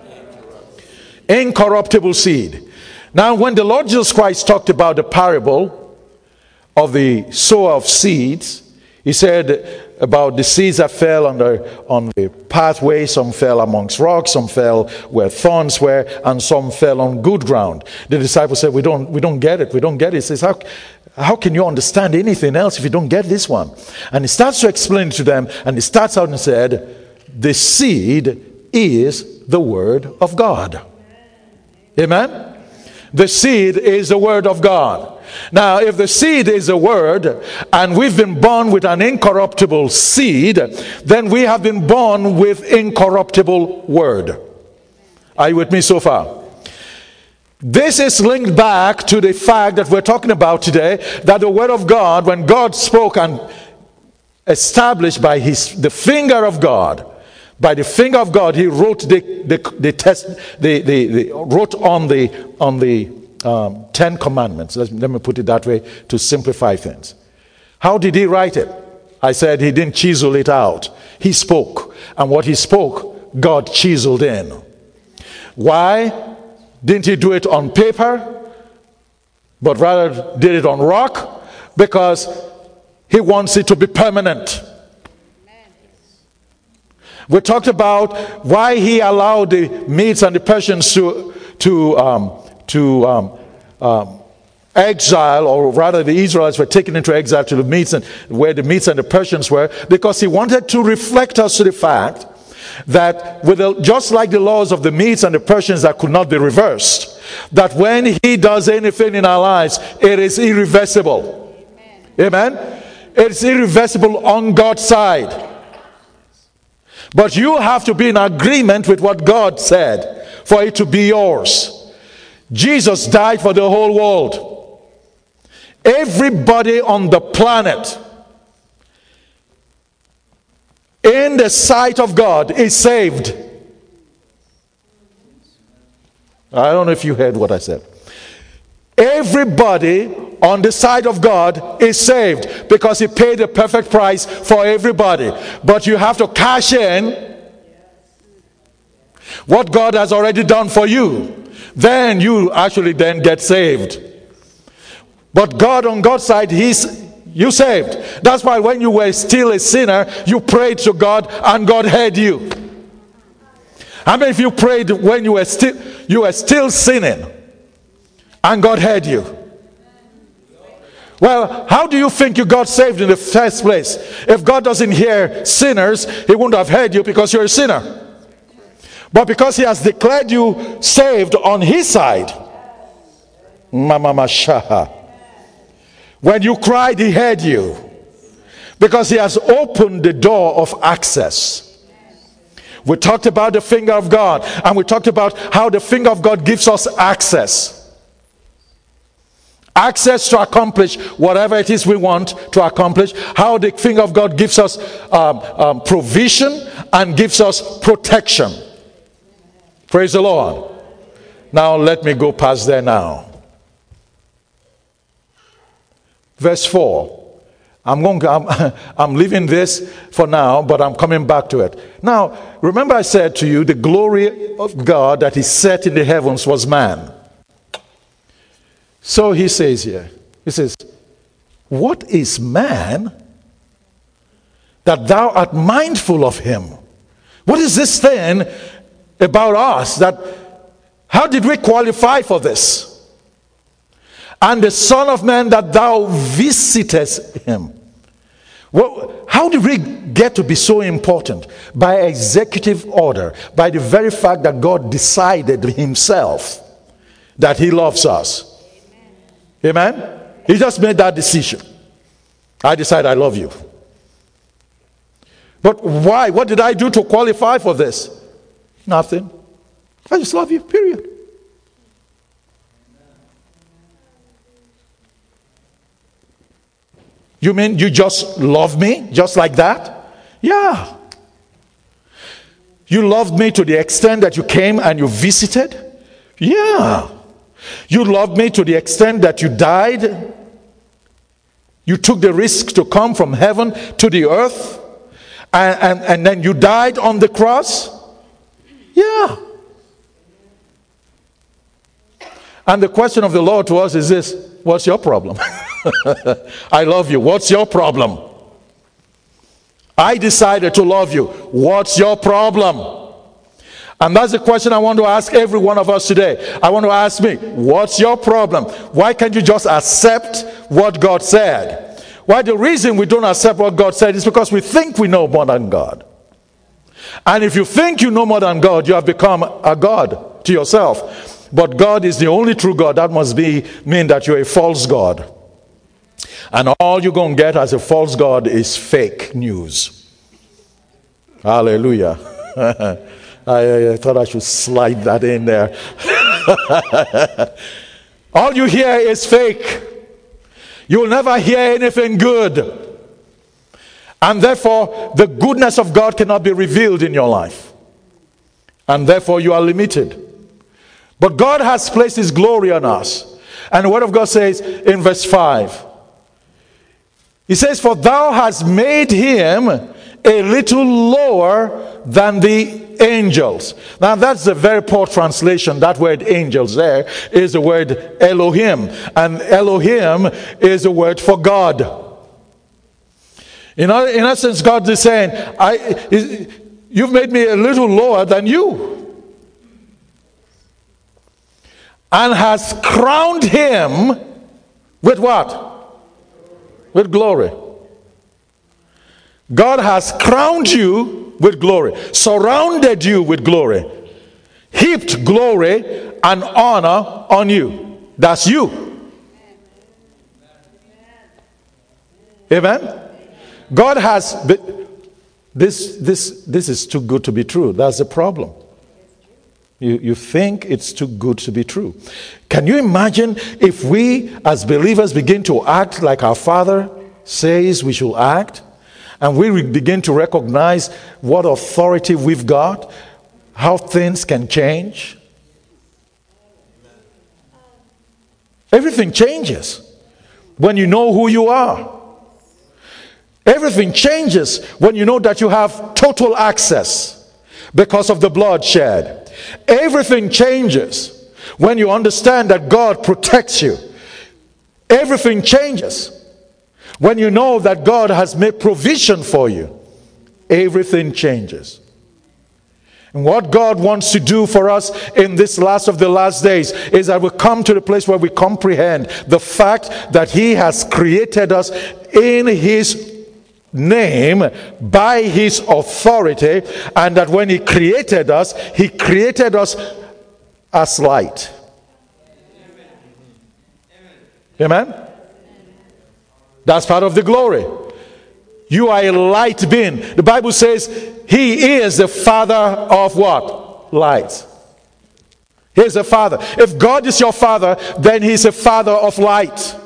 Speaker 5: Incorruptible seed. Now, when the Lord Jesus Christ talked about the parable of the sower of seeds, he said about the seeds that fell on the, on the pathway, some fell amongst rocks, some fell where thorns were, and some fell on good ground. The disciples said, we don't, we don't get it, we don't get it. He says, how, how can you understand anything else if you don't get this one? And he starts to explain to them, and he starts out and said, the seed is the word of God. Amen? The seed is the word of God. Now, if the seed is a word, and we've been born with an incorruptible seed, then we have been born with incorruptible word. Are you with me so far? This is linked back to the fact that we're talking about today, that the Word of God, when God spoke and established by his the finger of God, by the finger of God, he wrote the the, the test, the, the, the wrote on the on the um, Ten Commandments. Let, let me put it that way to simplify things. How did he write it? I said he didn't chisel it out. He spoke, and what he spoke, God chiseled in. Why? Didn't he do it on paper, but rather did it on rock? Because he wants it to be permanent. We talked about why he allowed the Medes and the Persians to to um, to um, um, exile, or rather the Israelites were taken into exile to the Medes, and where the Medes and the Persians were, because he wanted to reflect us to the fact that with the, just like the laws of the Medes and the Persians that could not be reversed, that when he does anything in our lives, it is irreversible. Amen? Amen? It's irreversible on God's side. But you have to be in agreement with what God said for it to be yours. Jesus died for the whole world. Everybody on the planet, in the sight of God, is saved. I don't know if you heard what I said. Everybody on the side of God is saved because he paid the perfect price for everybody. But you have to cash in what God has already done for you. Then you actually then get saved. But God, on God's side, he's you saved. That's why when you were still a sinner, you prayed to God and God heard you. How many of you prayed when you were still you were still sinning and God heard you? Well, how do you think you got saved in the first place? If God doesn't hear sinners, he wouldn't have heard you because you're a sinner. But because he has declared you saved on his side, Mama Mashaha, when you cried, he heard you. Because he has opened the door of access. We talked about the finger of God, and we talked about how the finger of God gives us access. Access to accomplish whatever it is we want to accomplish. How the finger of God gives us um, um, provision and gives us protection. Praise the Lord. Now let me go past there now. Verse four. I'm going. To, I'm, I'm leaving this for now, but I'm coming back to it. Now, remember I said to you, the glory of God that is set in the heavens was man. So he says here, he says, what is man that thou art mindful of him? What is this thing about us that, how did we qualify for this? And the Son of Man that thou visitest him. Well, how did we get to be so important? By executive order, by the very fact that God decided himself that he loves us. Amen? Amen? He just made that decision. I decide I love you. But why? What did I do to qualify for this? Nothing. I just love you, period. You mean you just love me just like that? Yeah. You loved me to the extent that you came and you visited? Yeah. You loved me to the extent that you died? You took the risk to come from heaven to the earth? And, and, and then you died on the cross? Yeah. And the question of the Lord to us is this: what's your problem? I love you. What's your problem? I decided to love you. What's your problem? And that's the question I want to ask every one of us today. I want to ask me, what's your problem? Why can't you just accept what God said? Why the reason we don't accept what God said is because we think we know more than God. And if you think you know more than God, you have become a God to yourself. But God is the only true God. That must be mean that you're a false God. And all you're going to get as a false God is fake news. Hallelujah. I, I thought I should slide that in there. All you hear is fake. You will never hear anything good. And therefore, the goodness of God cannot be revealed in your life. And therefore, you are limited. But God has placed His glory on us. And the Word of God says in verse five, He says, "For thou hast made him a little lower than the angels." Now that's a very poor translation. That word angels there is the word Elohim. And Elohim is the word for God. You know, in essence, God is saying, I, you've made me a little lower than you. And has crowned him with what? With glory. God has crowned you with glory, surrounded you with glory, heaped glory and honor on you. That's you. Amen? God has, this, this, this is too good to be true. That's the problem. You, you think it's too good to be true. Can you imagine if we as believers begin to act like our Father says we should act? And we begin to recognize what authority we've got, how things can change. Everything changes when you know who you are. Everything changes when you know that you have total access because of the blood shed. Everything changes when you understand that God protects you. Everything changes when you know that God has made provision for you. Everything changes. And what God wants to do for us in this last of the last days is that we come to the place where we comprehend the fact that He has created us in His name by His authority, and that when He created us, He created us as light. Amen? Amen? That's part of the glory. You are a light being. The Bible says He is the Father of what? Light. He is the Father. If God is your Father, then He's a Father of light.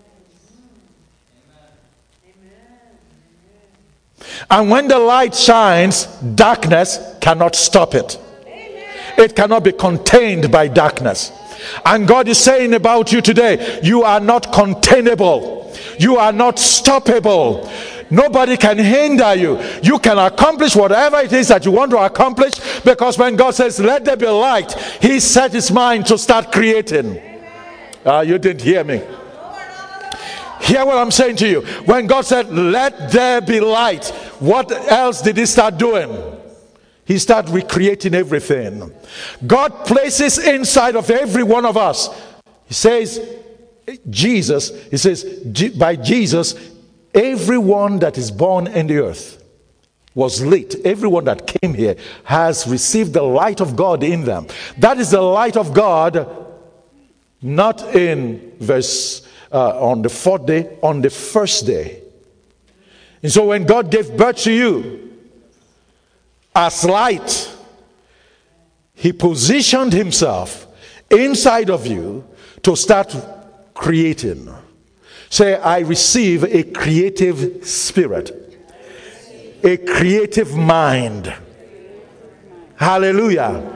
Speaker 5: And when the light shines, darkness cannot stop it. It cannot be contained by darkness. And God is saying about you today, you are not containable. You are not stoppable. Nobody can hinder you. You can accomplish whatever it is that you want to accomplish, because when God says, let there be light, He set His mind to start creating. Uh, you didn't hear me. Hear what I'm saying to you. When God said, let there be light, what else did He start doing? He started recreating everything. God places inside of every one of us. He says, Jesus, He says, by Jesus, everyone that is born in the earth was lit. Everyone that came here has received the light of God in them. That is the light of God, not in verse uh, on the fourth day, on the first day. And so when God gave birth to you as light, He positioned Himself inside of you to start creating. Say, I receive a creative spirit, a creative mind. Hallelujah.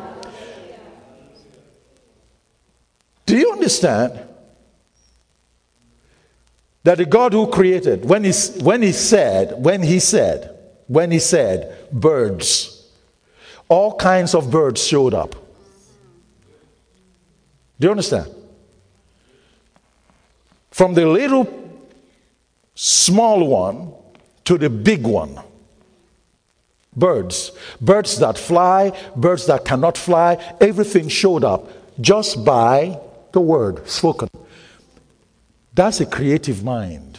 Speaker 5: Do you understand that the God who created, when he, when he said, when he said, when he said, birds, all kinds of birds showed up. Do you understand? From the little small one to the big one. Birds. Birds that fly, birds that cannot fly, everything showed up just by the word spoken. That's a creative mind.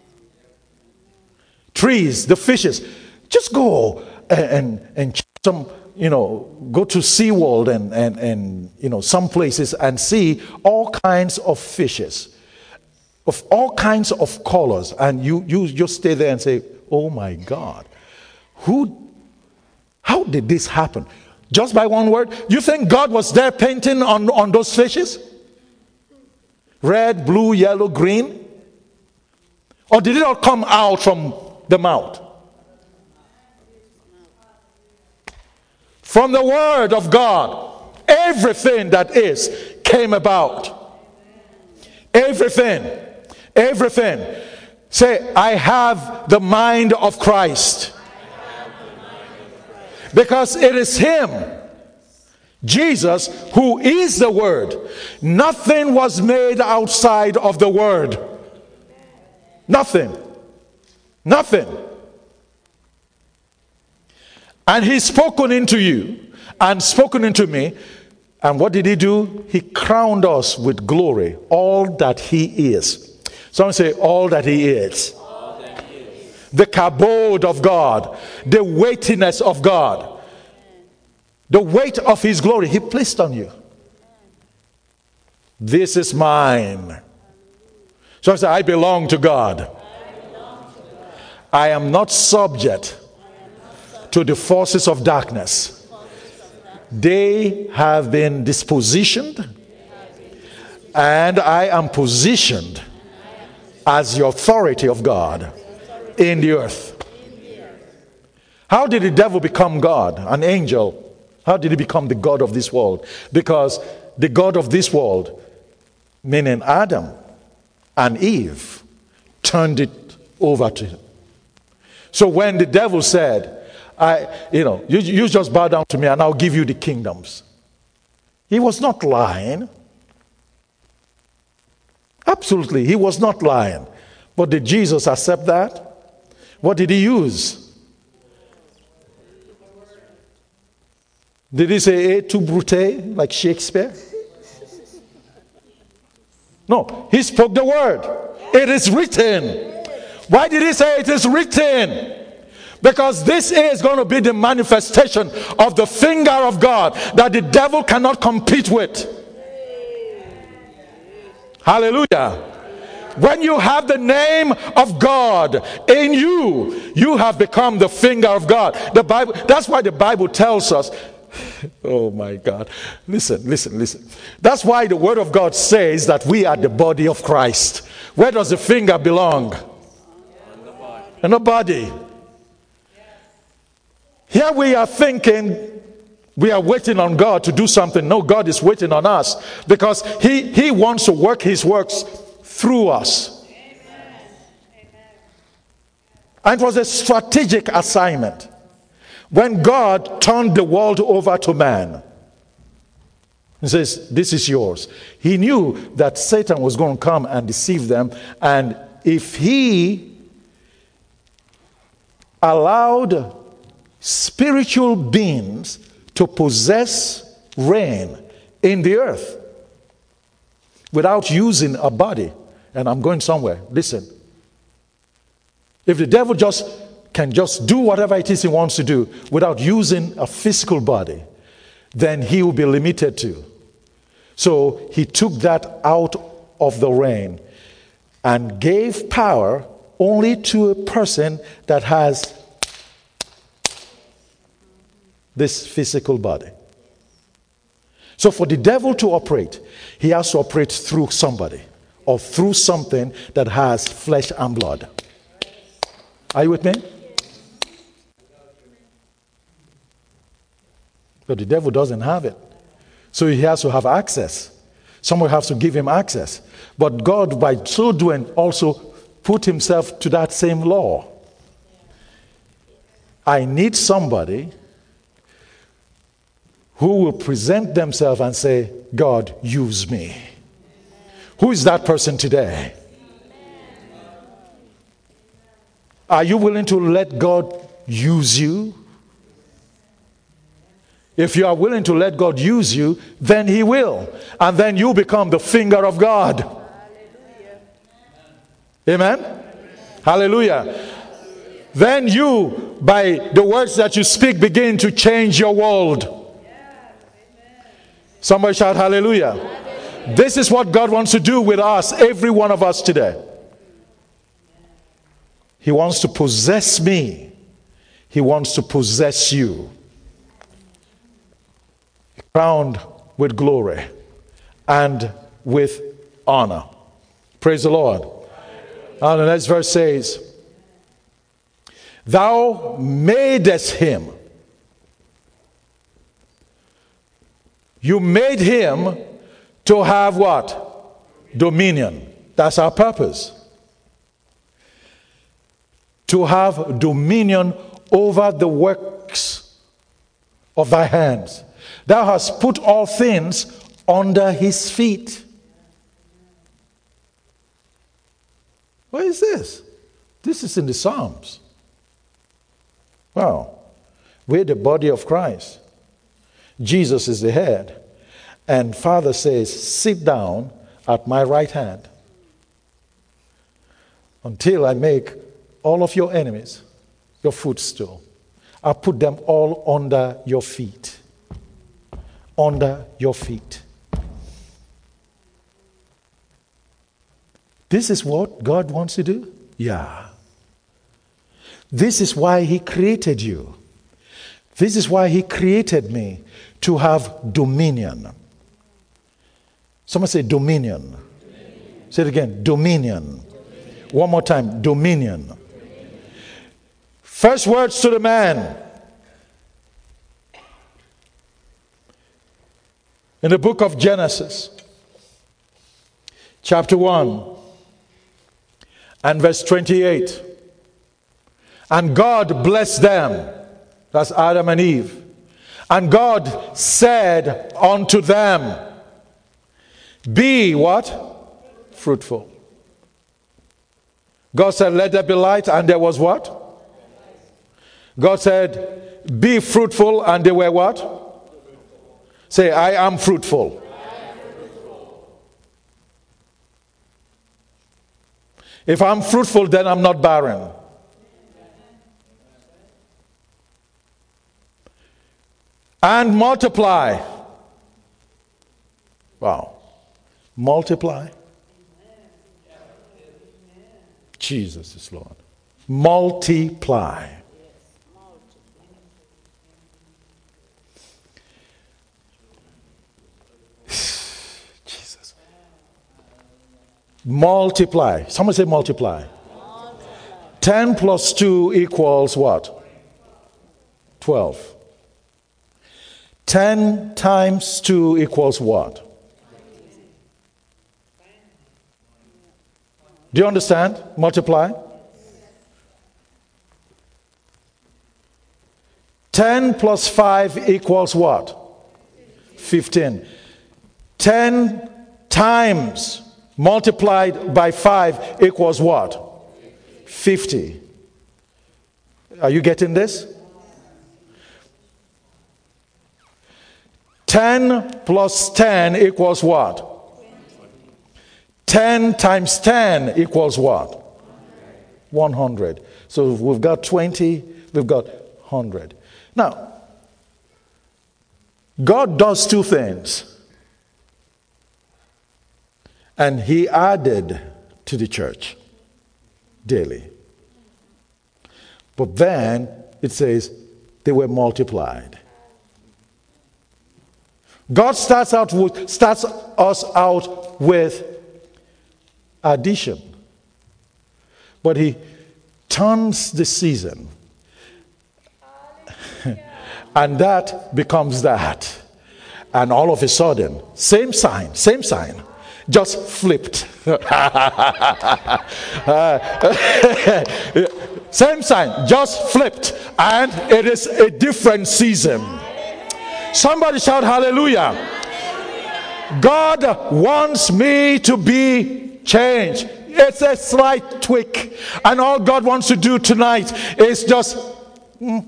Speaker 5: Trees, the fishes. Just go and, and, and some, you know, go to SeaWorld and, and, and, you know, some places and see all kinds of fishes of all kinds of colors. And you, you just stay there and say, oh my God, who, how did this happen? Just by one word? You think God was there painting on, on those fishes? Red, blue, yellow, green? Or did it all come out from the mouth? From the word of God, everything that is came about. Everything. Everything. Say, I have the mind of Christ. Because it is Him, Jesus, who is the Word. Nothing was made outside of the Word. Nothing. Nothing. And He's spoken into you and spoken into me. And what did He do? He crowned us with glory, all that He is. Someone say, all that He is. All that he is. The kabod of God, the weightiness of God, the weight of His glory He placed on you. This is mine. So I say, I belong to God. I, belong to God. I am not subject to the forces of darkness. They have been dispositioned, and I am positioned as the authority of God in the earth. How did the devil become God? An angel. How did he become the God of this world? Because the God of this world, meaning Adam and Eve, turned it over to him. So when the devil said, I, you know, you, you just bow down to me and I'll give you the kingdoms, he was not lying. Absolutely, he was not lying. But did Jesus accept that? What did he use? Did he say, et tu brute, like Shakespeare? No, he spoke the word. It is written. Why did he say it is written? Because this is going to be the manifestation of the finger of God that the devil cannot compete with. Hallelujah. When you have the name of God in you, you have become the finger of God. The Bible, that's why the Bible tells us, oh my God, listen, listen, listen. That's why the word of God says that we are the body of Christ. Where does the finger belong? In the body. In the body. Here we are thinking we are waiting on God to do something. No, God is waiting on us because He, he wants to work His works through us. Amen. And it was a strategic assignment. When God turned the world over to man, He says, this is yours. He knew that Satan was going to come and deceive them. And if he allowed spiritual beings to possess reign in the earth without using a body, and I'm going somewhere, listen. If the devil just can just do whatever it is he wants to do without using a physical body, then he will be limited to. So he took that out of the reign and gave power only to a person that has this physical body. So for the devil to operate, he has to operate through somebody or through something that has flesh and blood. Are you with me? But the devil doesn't have it. So he has to have access. Someone has to give him access. But God, by so doing, also put himself to that same law. I need somebody who will present themselves and say, God, use me. Who is that person today? Are you willing to let God use you? If you are willing to let God use you, then He will. And then you become the finger of God. Hallelujah. Amen? Hallelujah. Then you, by the words that you speak, begin to change your world. Somebody shout hallelujah. Hallelujah. This is what God wants to do with us, every one of us today. He wants to possess me. He wants to possess you. crowned with glory and with honor. Praise the Lord. And the next verse says, thou madest him. You made him to have what? Dominion. That's our purpose. To have dominion over the works of thy hands. Thou hast put all things under his feet. What is this? This is in the Psalms. Wow. We're the body of Christ. Jesus is the head. And Father says, sit down at my right hand until I make all of your enemies your footstool. I put them all under your feet. Under your feet. This is what God wants to do? Yeah. This is why he created you. This is why he created me, to have dominion. Someone say dominion. Dominion. Say it again, dominion. Dominion. One more time, dominion. Dominion. First words to the man. In the book of Genesis, chapter one, and verse twenty-eight. And God blessed them. That's Adam and Eve. And God said unto them, be what? Fruitful. God said, let there be light, and there was what? God said, be fruitful, and they were what? Say, I am fruitful. If I'm fruitful, then I'm not barren. And multiply. Wow. Multiply. Jesus is Lord. Multiply. Jesus. Multiply. Someone say multiply. Multiply. ten plus two equals what? twelve. ten times two equals what? Do you understand? Multiply. ten plus five equals what? fifteen. ten times multiplied by five equals what? fifty. Are you getting this? ten plus ten equals what? ten times ten equals what? one hundred. So we've got twenty, we've got one hundred. Now, God does two things. And he added to the church daily. But then it says they were multiplied. God starts out with starts us out with addition. But he turns the season. And that becomes that. And all of a sudden, same sign, same sign, just flipped. uh, same sign, just flipped. And it is a different season. Somebody shout hallelujah. God wants me to be changed. It's a slight tweak. And all God wants to do tonight is just mm,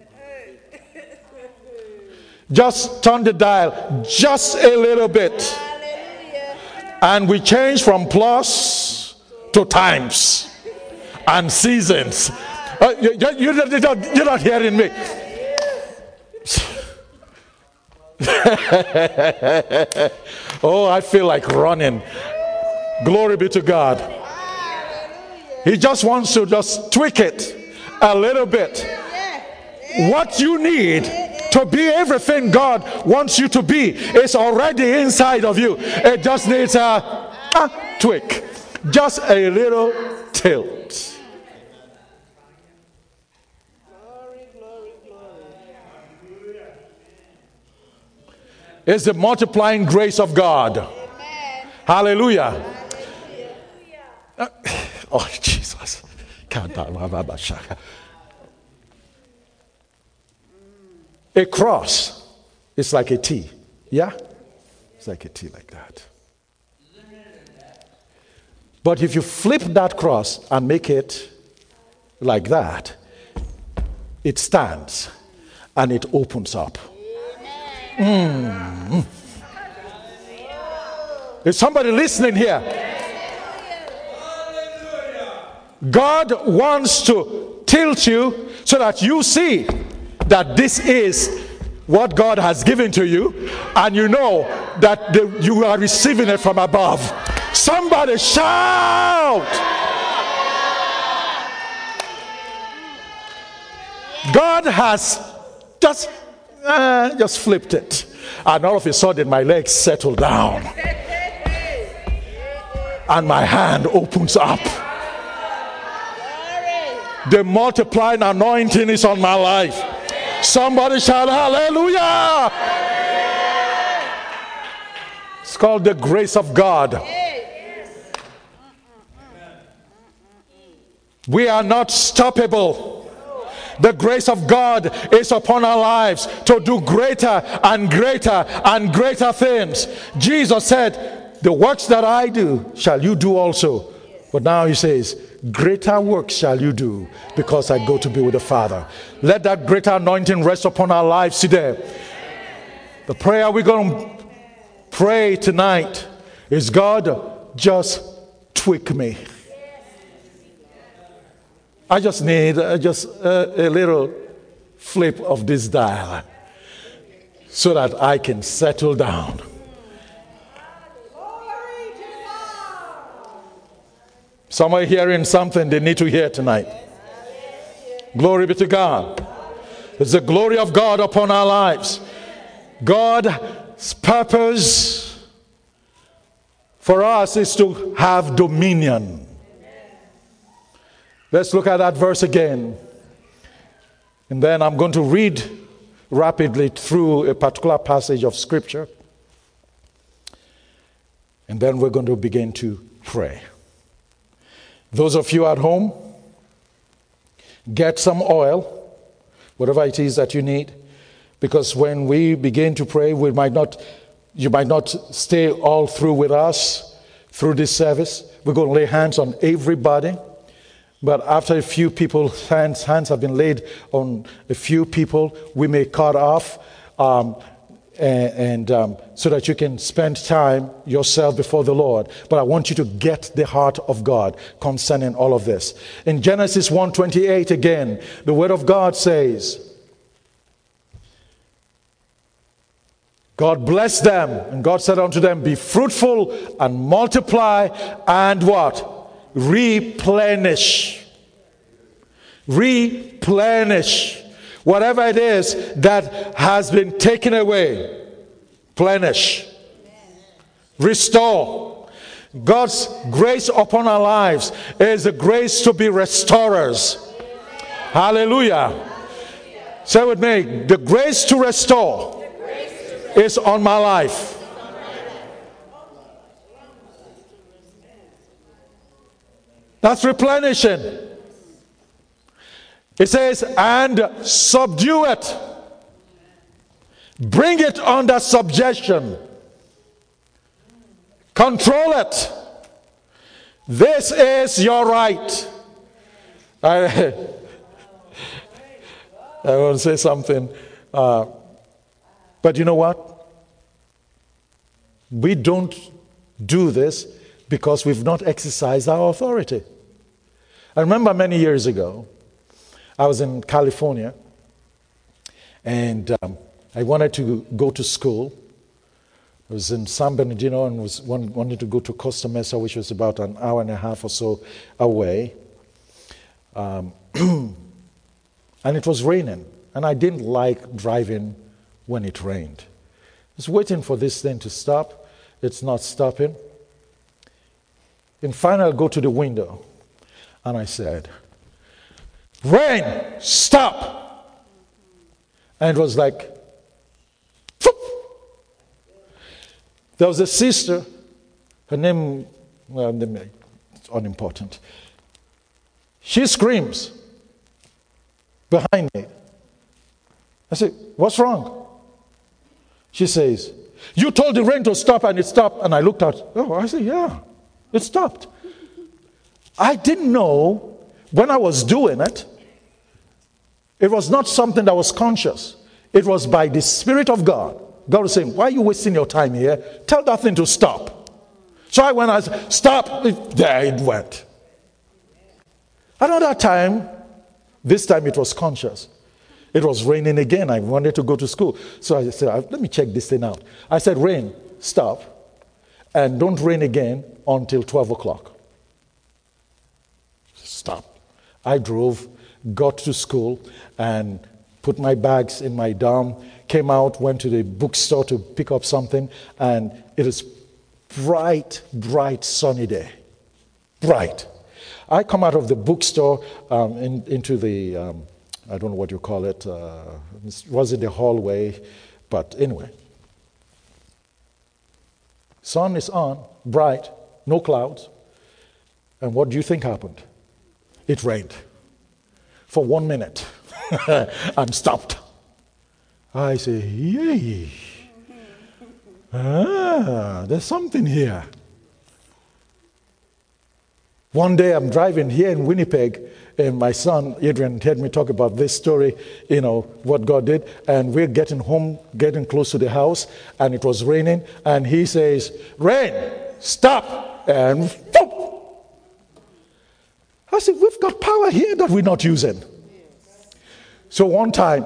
Speaker 5: just turn the dial just a little bit. And we change from plus to times and seasons. Uh, you, you, you're, not, you're not hearing me. Oh, I feel like running. Glory be to God. He just wants to just tweak it a little bit. What you need to be everything God wants you to be. It's already inside of you. It just needs a, a tweak, just a little tilt. It's the multiplying grace of God. Amen. Hallelujah. Uh, oh, Jesus. A cross is like a T. Yeah? It's like a T like that. But if you flip that cross and make it like that, it stands and it opens up. Mm. Is somebody listening here? God wants to tilt you so that you see that this is what God has given to you, and you know that the, you are receiving it from above. Somebody shout! God has just Uh, just flipped it, and all of a sudden my legs settle down and my hand opens up. The multiplying anointing is on my life. Somebody shout hallelujah. It's called the grace of God. We are not stoppable. The grace of God is upon our lives to do greater and greater and greater things. Jesus said, the works that I do shall you do also. But now he says, greater works shall you do, because I go to be with the Father. Let that greater anointing rest upon our lives today. The prayer we're going to pray tonight is, God, just tweak me. I just need uh, just a, a little flip of this dial so that I can settle down. Somebody hearing something they need to hear tonight. Glory be to God. It's the glory of God upon our lives. God's purpose for us is to have dominion. Let's look at that verse again. And then I'm going to read rapidly through a particular passage of Scripture. And then we're going to begin to pray. Those of you at home, get some oil, whatever it is that you need. Because when we begin to pray, we might not, you might not stay all through with us through this service. We're going to lay hands on everybody. But after a few people's hands, hands have been laid on a few people, we may cut off, um, and, and um, so that you can spend time yourself before the Lord. But I want you to get the heart of God concerning all of this. In Genesis one twenty-eight again, the Word of God says, God blessed them, and God said unto them, be fruitful and multiply and what? Replenish. Replenish. Whatever it is that has been taken away, plenish. Restore. God's grace upon our lives is the grace to be restorers. Hallelujah. Say with me, the grace to restore is on my life. That's replenishing. It says, and subdue it. Bring it under subjection. Control it. This is your right. I, I want to say something. Uh, but you know what? We don't do this because we've not exercised our authority. I remember many years ago, I was in California, and um, I wanted to go to school. I was in San Bernardino and was one, wanted to go to Costa Mesa, which was about an hour and a half or so away. Um, and it was raining, and I didn't like driving when it rained. I was waiting for this thing to stop. It's not stopping. And finally, I go to the window, and I said, "Rain, stop!" And it was like, phoop. There was a sister, her name, well, it's unimportant. She screams behind me. I said, "What's wrong?" She says, "You told the rain to stop and it stopped." And I looked out. Oh, I said, "Yeah, it stopped." I didn't know when I was doing it, it was not something that was conscious. It was by the Spirit of God. God was saying, "Why are you wasting your time here? Tell that thing to stop." So I went, I said, "Stop." It, there it went. Another time, this time it was conscious. It was raining again. I wanted to go to school. So I said, "Let me check this thing out." I said, "Rain, stop. And don't rain again until twelve o'clock. Stop. I drove, got to school, and put my bags in my dorm, came out, went to the bookstore to pick up something, and it is bright, bright, sunny day. Bright. I come out of the bookstore um, in, into the... Um, I don't know what you call it. Uh, it was in the hallway, but anyway. Sun is on, bright, no clouds. And what do you think happened? It rained for one minute and stopped. I say, "Yay. Ah, there's something here." One day I'm driving here in Winnipeg, and my son Adrian heard me talk about this story, you know, what God did, and we're getting home, getting close to the house, and it was raining, and he says, "Rain, stop," and boom. I said, "We've got power here that we're not using." So one time,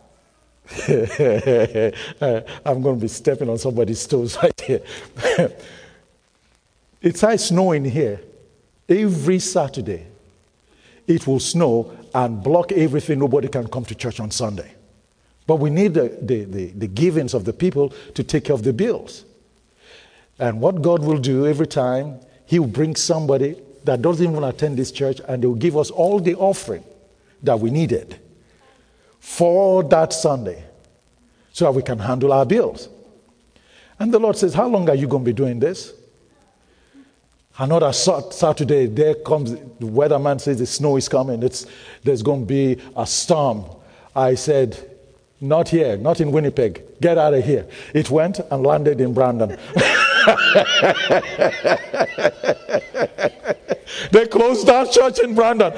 Speaker 5: I'm going to be stepping on somebody's toes right here. It started snowing here. Every Saturday, it will snow and block everything. Nobody can come to church on Sunday. But we need the, the, the, the givings of the people to take care of the bills. And what God will do every time, He will bring somebody that doesn't even attend this church, and they will give us all the offering that we needed for that Sunday so that we can handle our bills. And the Lord says, "How long are you going to be doing this?" Another Saturday, there comes, the weatherman says the snow is coming. It's, there's going to be a storm. I said, "Not here, not in Winnipeg. Get out of here." It went and landed in Brandon. They closed our church in Brandon.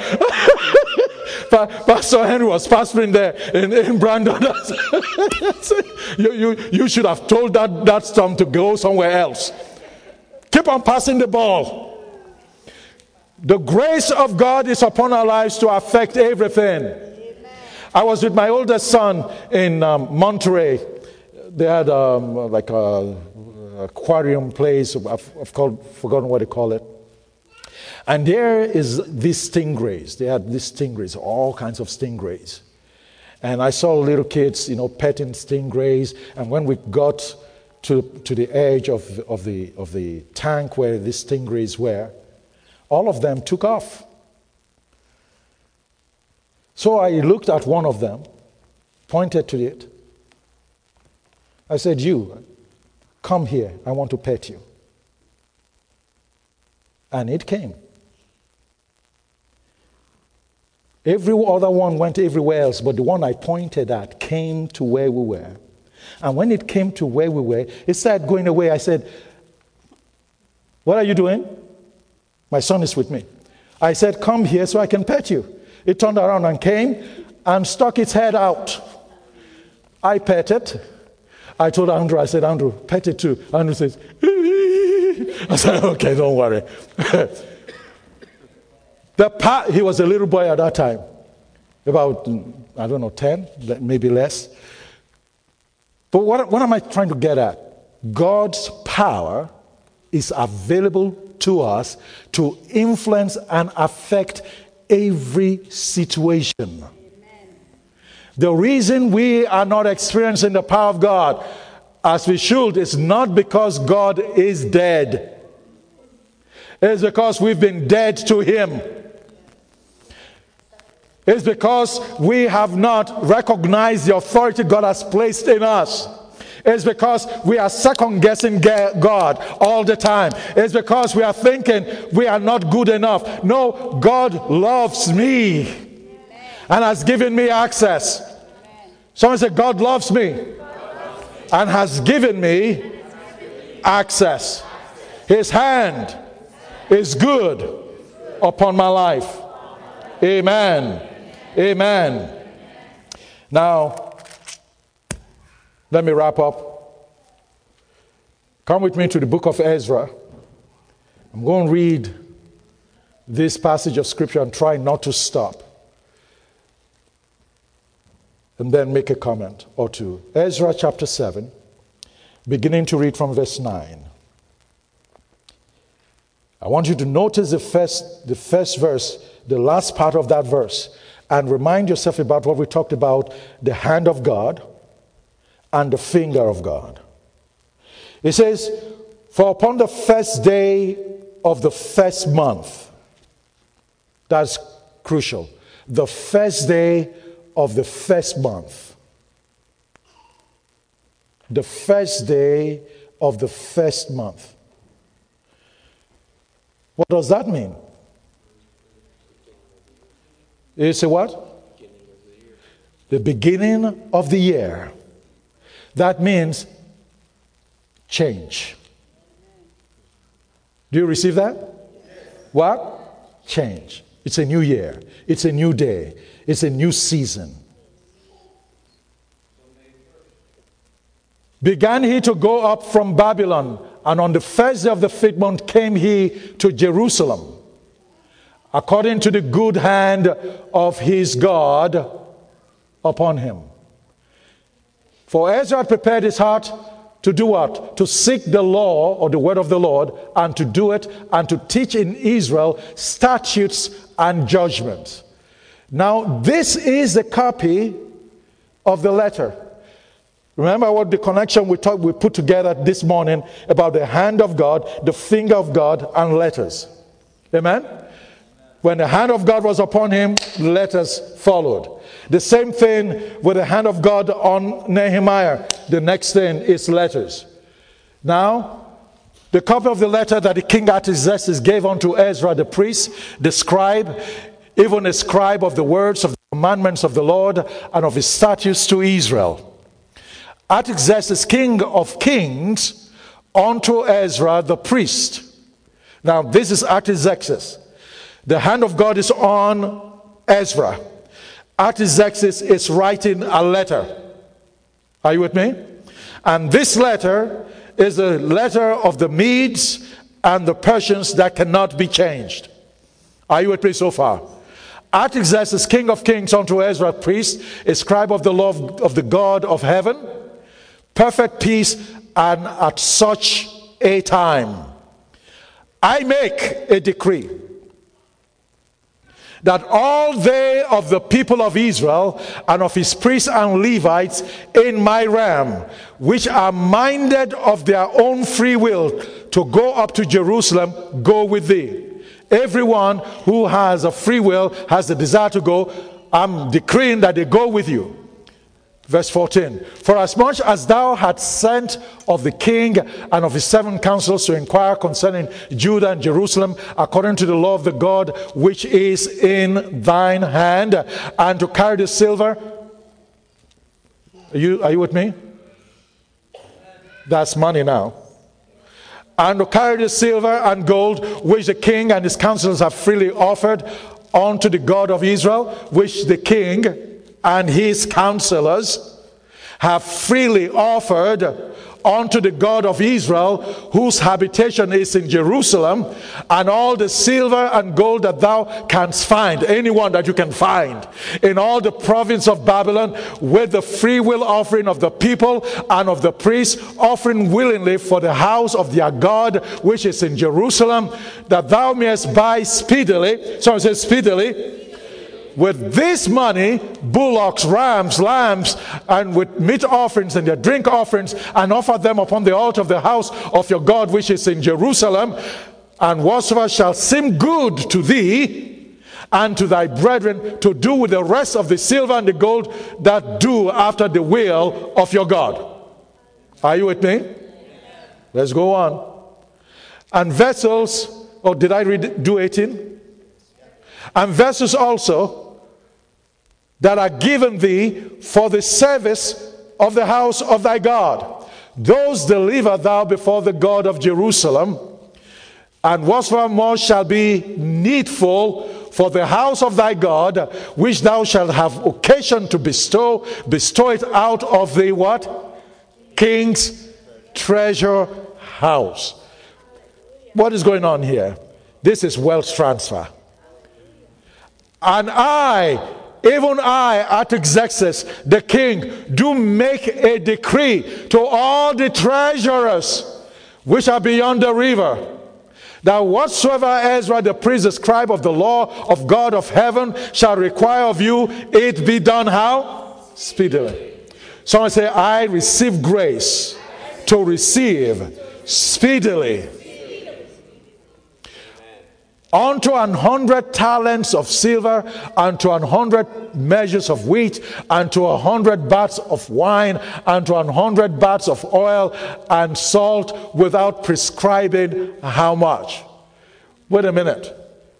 Speaker 5: Pastor Henry was pastoring there in, in Brandon. you, you, you should have told that, that storm to go somewhere else. Keep on passing the ball. The grace of God is upon our lives to affect everything. Amen. I was with my oldest son in um, Monterey. They had um, like a aquarium place. I've, I've called, forgotten what they call it. And there is these stingrays. They had these stingrays, all kinds of stingrays. And I saw little kids, you know, petting stingrays. And when we got to to the edge of the, of the of the tank where these stingrays were, all of them took off. So I looked at one of them, pointed to it. I said, "You, come here. I want to pet you." And it came. Every other one went everywhere else, but the one I pointed at came to where we were. And when it came to where we were, it started going away. I said, "What are you doing?" My son is with me. I said, "Come here so I can pet you." It turned around and came and stuck its head out. I pet it. I told Andrew, I said, "Andrew, pet it too." Andrew says, I said, "Okay, don't worry." The pa- he was a little boy at that time, about, I don't know, ten, maybe less. But what, what am I trying to get at? God's power is available to us to influence and affect every situation. Amen. The reason we are not experiencing the power of God as we should is not because God is dead. It's because we've been dead to Him. It's because we have not recognized the authority God has placed in us. It's because we are second-guessing God all the time. It's because we are thinking we are not good enough. No, God loves me and has given me access. Someone say, God loves me and has given me access. His hand is good upon my life. Amen. Amen. Now, let me wrap up. Come with me to the book of Ezra. I'm going to read this passage of scripture and try not to stop, and then make a comment or two. Ezra chapter seven, beginning to read from verse nine. I want you to notice the first, the first verse, the last part of that verse, and remind yourself about what we talked about, the hand of God and the finger of God. It says, for upon the first day of the first month, that's crucial, the first day of the first month, the first day of the first month. What does that mean? It's a what? The beginning of the year. That means change. Do you receive that? What? Change. It's a new year. It's a new day. It's a new season. Began he to go up from Babylon, and on the first day of the fifth month came he to Jerusalem, according to the good hand of his God upon him. For Ezra had prepared his heart to do what? To seek the law or the word of the Lord, and to do it, and to teach in Israel statutes and judgments. Now, this is the copy of the letter. Remember what the connection we, talk, we put together this morning about the hand of God, the finger of God, and letters. Amen? When the hand of God was upon him, letters followed. The same thing with the hand of God on Nehemiah. The next thing is letters. Now, the copy of the letter that the king Artaxerxes gave unto Ezra the priest, the scribe, even a scribe of the words of the commandments of the Lord and of his statutes to Israel. Artaxerxes, king of kings, unto Ezra the priest. Now, this is Artaxerxes. The hand of God is on Ezra. Artaxerxes is writing a letter. Are you with me? And this letter is a letter of the Medes and the Persians that cannot be changed. Are you with me so far? Artaxerxes, king of kings, unto Ezra priest, a scribe of the law of, of the God of heaven, perfect peace, and at such a time I make a decree that all they of the people of Israel and of his priests and Levites in my realm, which are minded of their own free will to go up to Jerusalem, go with thee. Everyone who has a free will, has the desire to go, I'm decreeing that they go with you. Verse fourteen, for as much as thou hadst sent of the king and of his seven councils to inquire concerning Judah and Jerusalem, according to the law of the God which is in thine hand, and to carry the silver. Are you, are you with me? That's money now. And to carry the silver and gold which the king and his councils have freely offered unto the God of Israel, which the king and his counselors have freely offered unto the God of Israel, whose habitation is in Jerusalem, and all the silver and gold that thou canst find, anyone that you can find, in all the province of Babylon, with the free will offering of the people and of the priests, offering willingly for the house of their God, which is in Jerusalem, that thou mayest buy speedily, someone says speedily, with this money, bullocks, rams, lambs, and with meat offerings and their drink offerings, and offer them upon the altar of the house of your God which is in Jerusalem. And whatsoever shall seem good to thee and to thy brethren, to do with the rest of the silver and the gold, that do after the will of your God. Are you with me? Let's go on. And vessels, or did I read do eighteen? And vessels also that are given thee for the service of the house of thy God. Those deliver thou before the God of Jerusalem. And whatsoever more shall be needful for the house of thy God, which thou shalt have occasion to bestow, bestow it out of the what? King's treasure house. What is going on here? This is wealth transfer. And I, even I, Artaxerxes, the king, do make a decree to all the treasurers which are beyond the river, that whatsoever Ezra the priest, the scribe of the law of God of heaven, shall require of you, it be done how? Speedily. Someone say, I receive grace to receive speedily. Unto an hundred talents of silver, and to an hundred measures of wheat, and to a hundred baths of wine, and to an hundred baths of oil and salt, without prescribing how much. Wait a minute.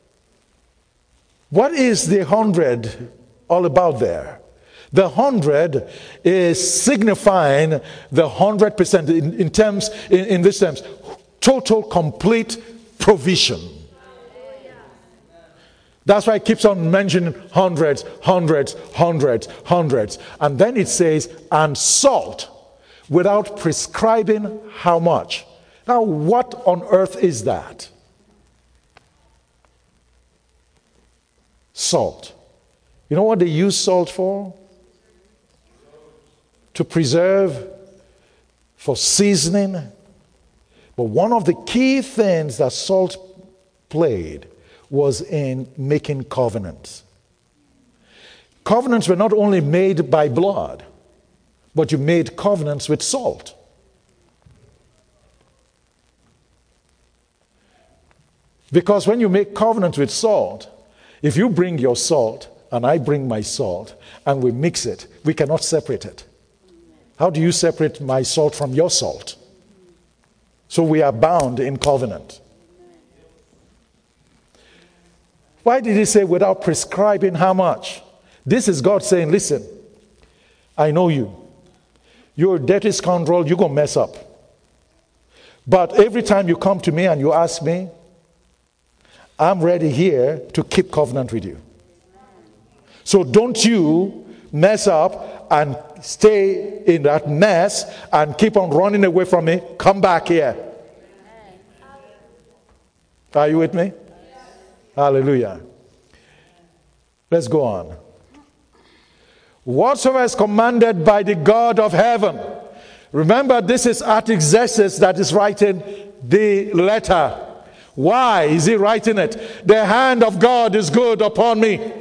Speaker 5: What is the hundred all about there? The hundred is signifying the hundred percent in, in terms, in, in this terms, total complete provision. That's why it keeps on mentioning hundreds, hundreds, hundreds, hundreds. And then it says, and salt, without prescribing how much. Now, what on earth is that? Salt. You know what they use salt for? To preserve, for seasoning. But one of the key things that salt played was in making covenants. Covenants were not only made by blood, but you made covenants with salt. Because when you make covenants with salt, if you bring your salt and I bring my salt and we mix it, we cannot separate it. How do you separate my salt from your salt? So we are bound in covenant. Why did he say without prescribing how much? This is God saying, listen, I know you. You're a dirty scoundrel, you're going to mess up. But every time you come to me and you ask me, I'm ready here to keep covenant with you. So don't you mess up and stay in that mess and keep on running away from me. Come back here. Are you with me? Hallelujah. Let's go on. Whatsoever is commanded by the God of heaven. Remember, this is Artaxerxes that is writing the letter. Why is he writing it? The hand of God is good upon me.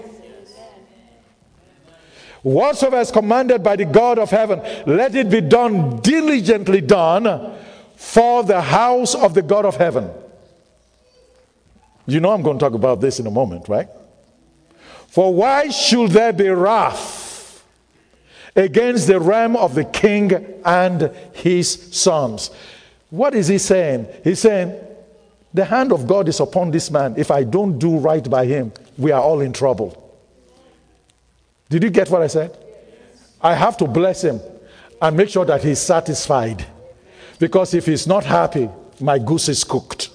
Speaker 5: Whatsoever is commanded by the God of heaven, let it be done, diligently done, for the house of the God of heaven. You know I'm going to talk about this in a moment, right? For why should there be wrath against the realm of the king and his sons? What is he saying? He's saying, the hand of God is upon this man. If I don't do right by him, we are all in trouble. Did you get what I said? I have to bless him and make sure that he's satisfied. Because if he's not happy, my goose is cooked.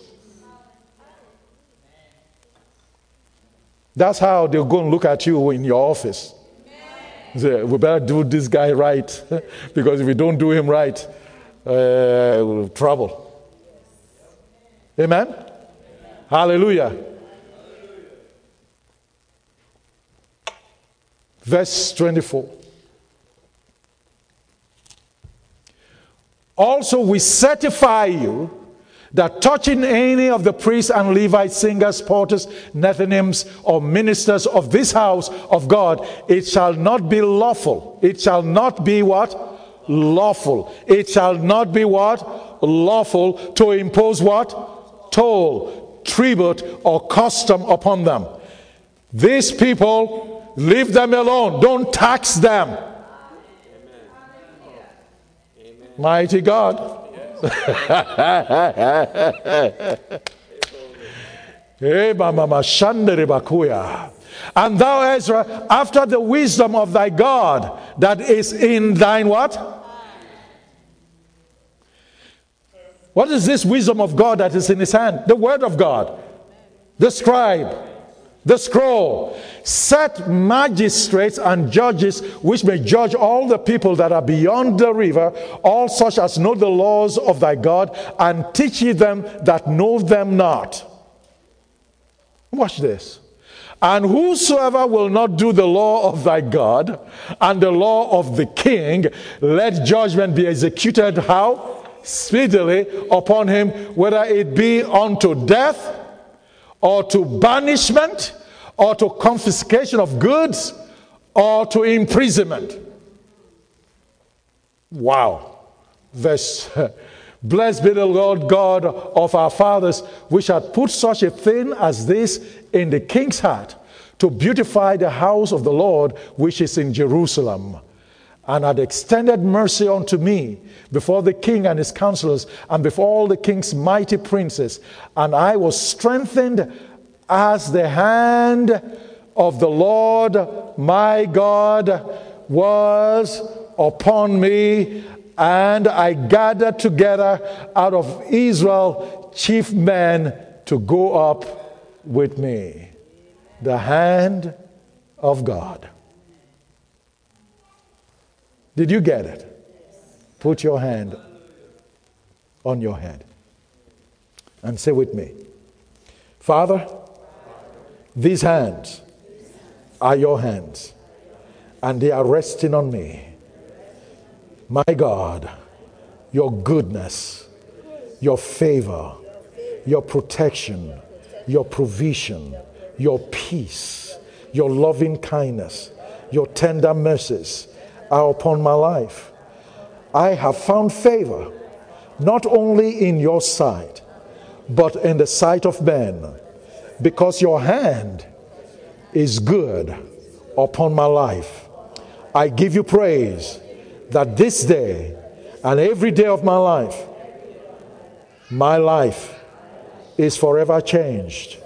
Speaker 5: That's how they'll go and look at you in your office. Say, we better do this guy right. Because if we don't do him right, uh, we'll have trouble. Amen? Amen. Hallelujah. Verse twenty-four. Also we certify you that touching any of the priests and Levites, singers, porters, Nethinims, or ministers of this house of God, it shall not be lawful. It shall not be what? Lawful. It shall not be what? Lawful to impose what? Toll, tribute, or custom upon them. These people, leave them alone. Don't tax them. Amen. Mighty God. And thou, Ezra, after the wisdom of thy God that is in thine what? What is this wisdom of God that is in his hand? The word of God, the scribe, the scroll. Set magistrates and judges which may judge all the people that are beyond the river, all such as know the laws of thy God, and teach ye them that know them not. Watch this. And whosoever will not do the law of thy God and the law of the king, let judgment be executed how? Speedily upon him, whether it be unto death, or to banishment, or to confiscation of goods, or to imprisonment. Wow. Verse, blessed be the Lord God of our fathers, which hath put such a thing as this in the king's heart, to beautify the house of the Lord which is in Jerusalem, and had extended mercy unto me before the king and his counselors, and before all the king's mighty princes. And I was strengthened as the hand of the Lord my God was upon me, and I gathered together out of Israel chief men to go up with me. The hand of God. Did you get it? Put your hand on your head and say with me, Father, these hands are your hands, and they are resting on me. My God, your goodness, your favor, your protection, your provision, your peace, your loving kindness, your tender mercies are upon my life. I have found favor, not only in your sight, but in the sight of men, because your hand is good upon my life. I give you praise that this day and every day of my life, my life is forever changed.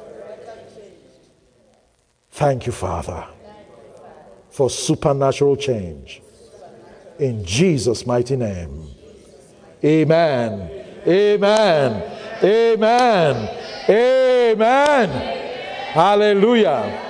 Speaker 5: Thank you, Father, for supernatural change. In Jesus' mighty name. Amen. Amen. Amen. Amen. Hallelujah.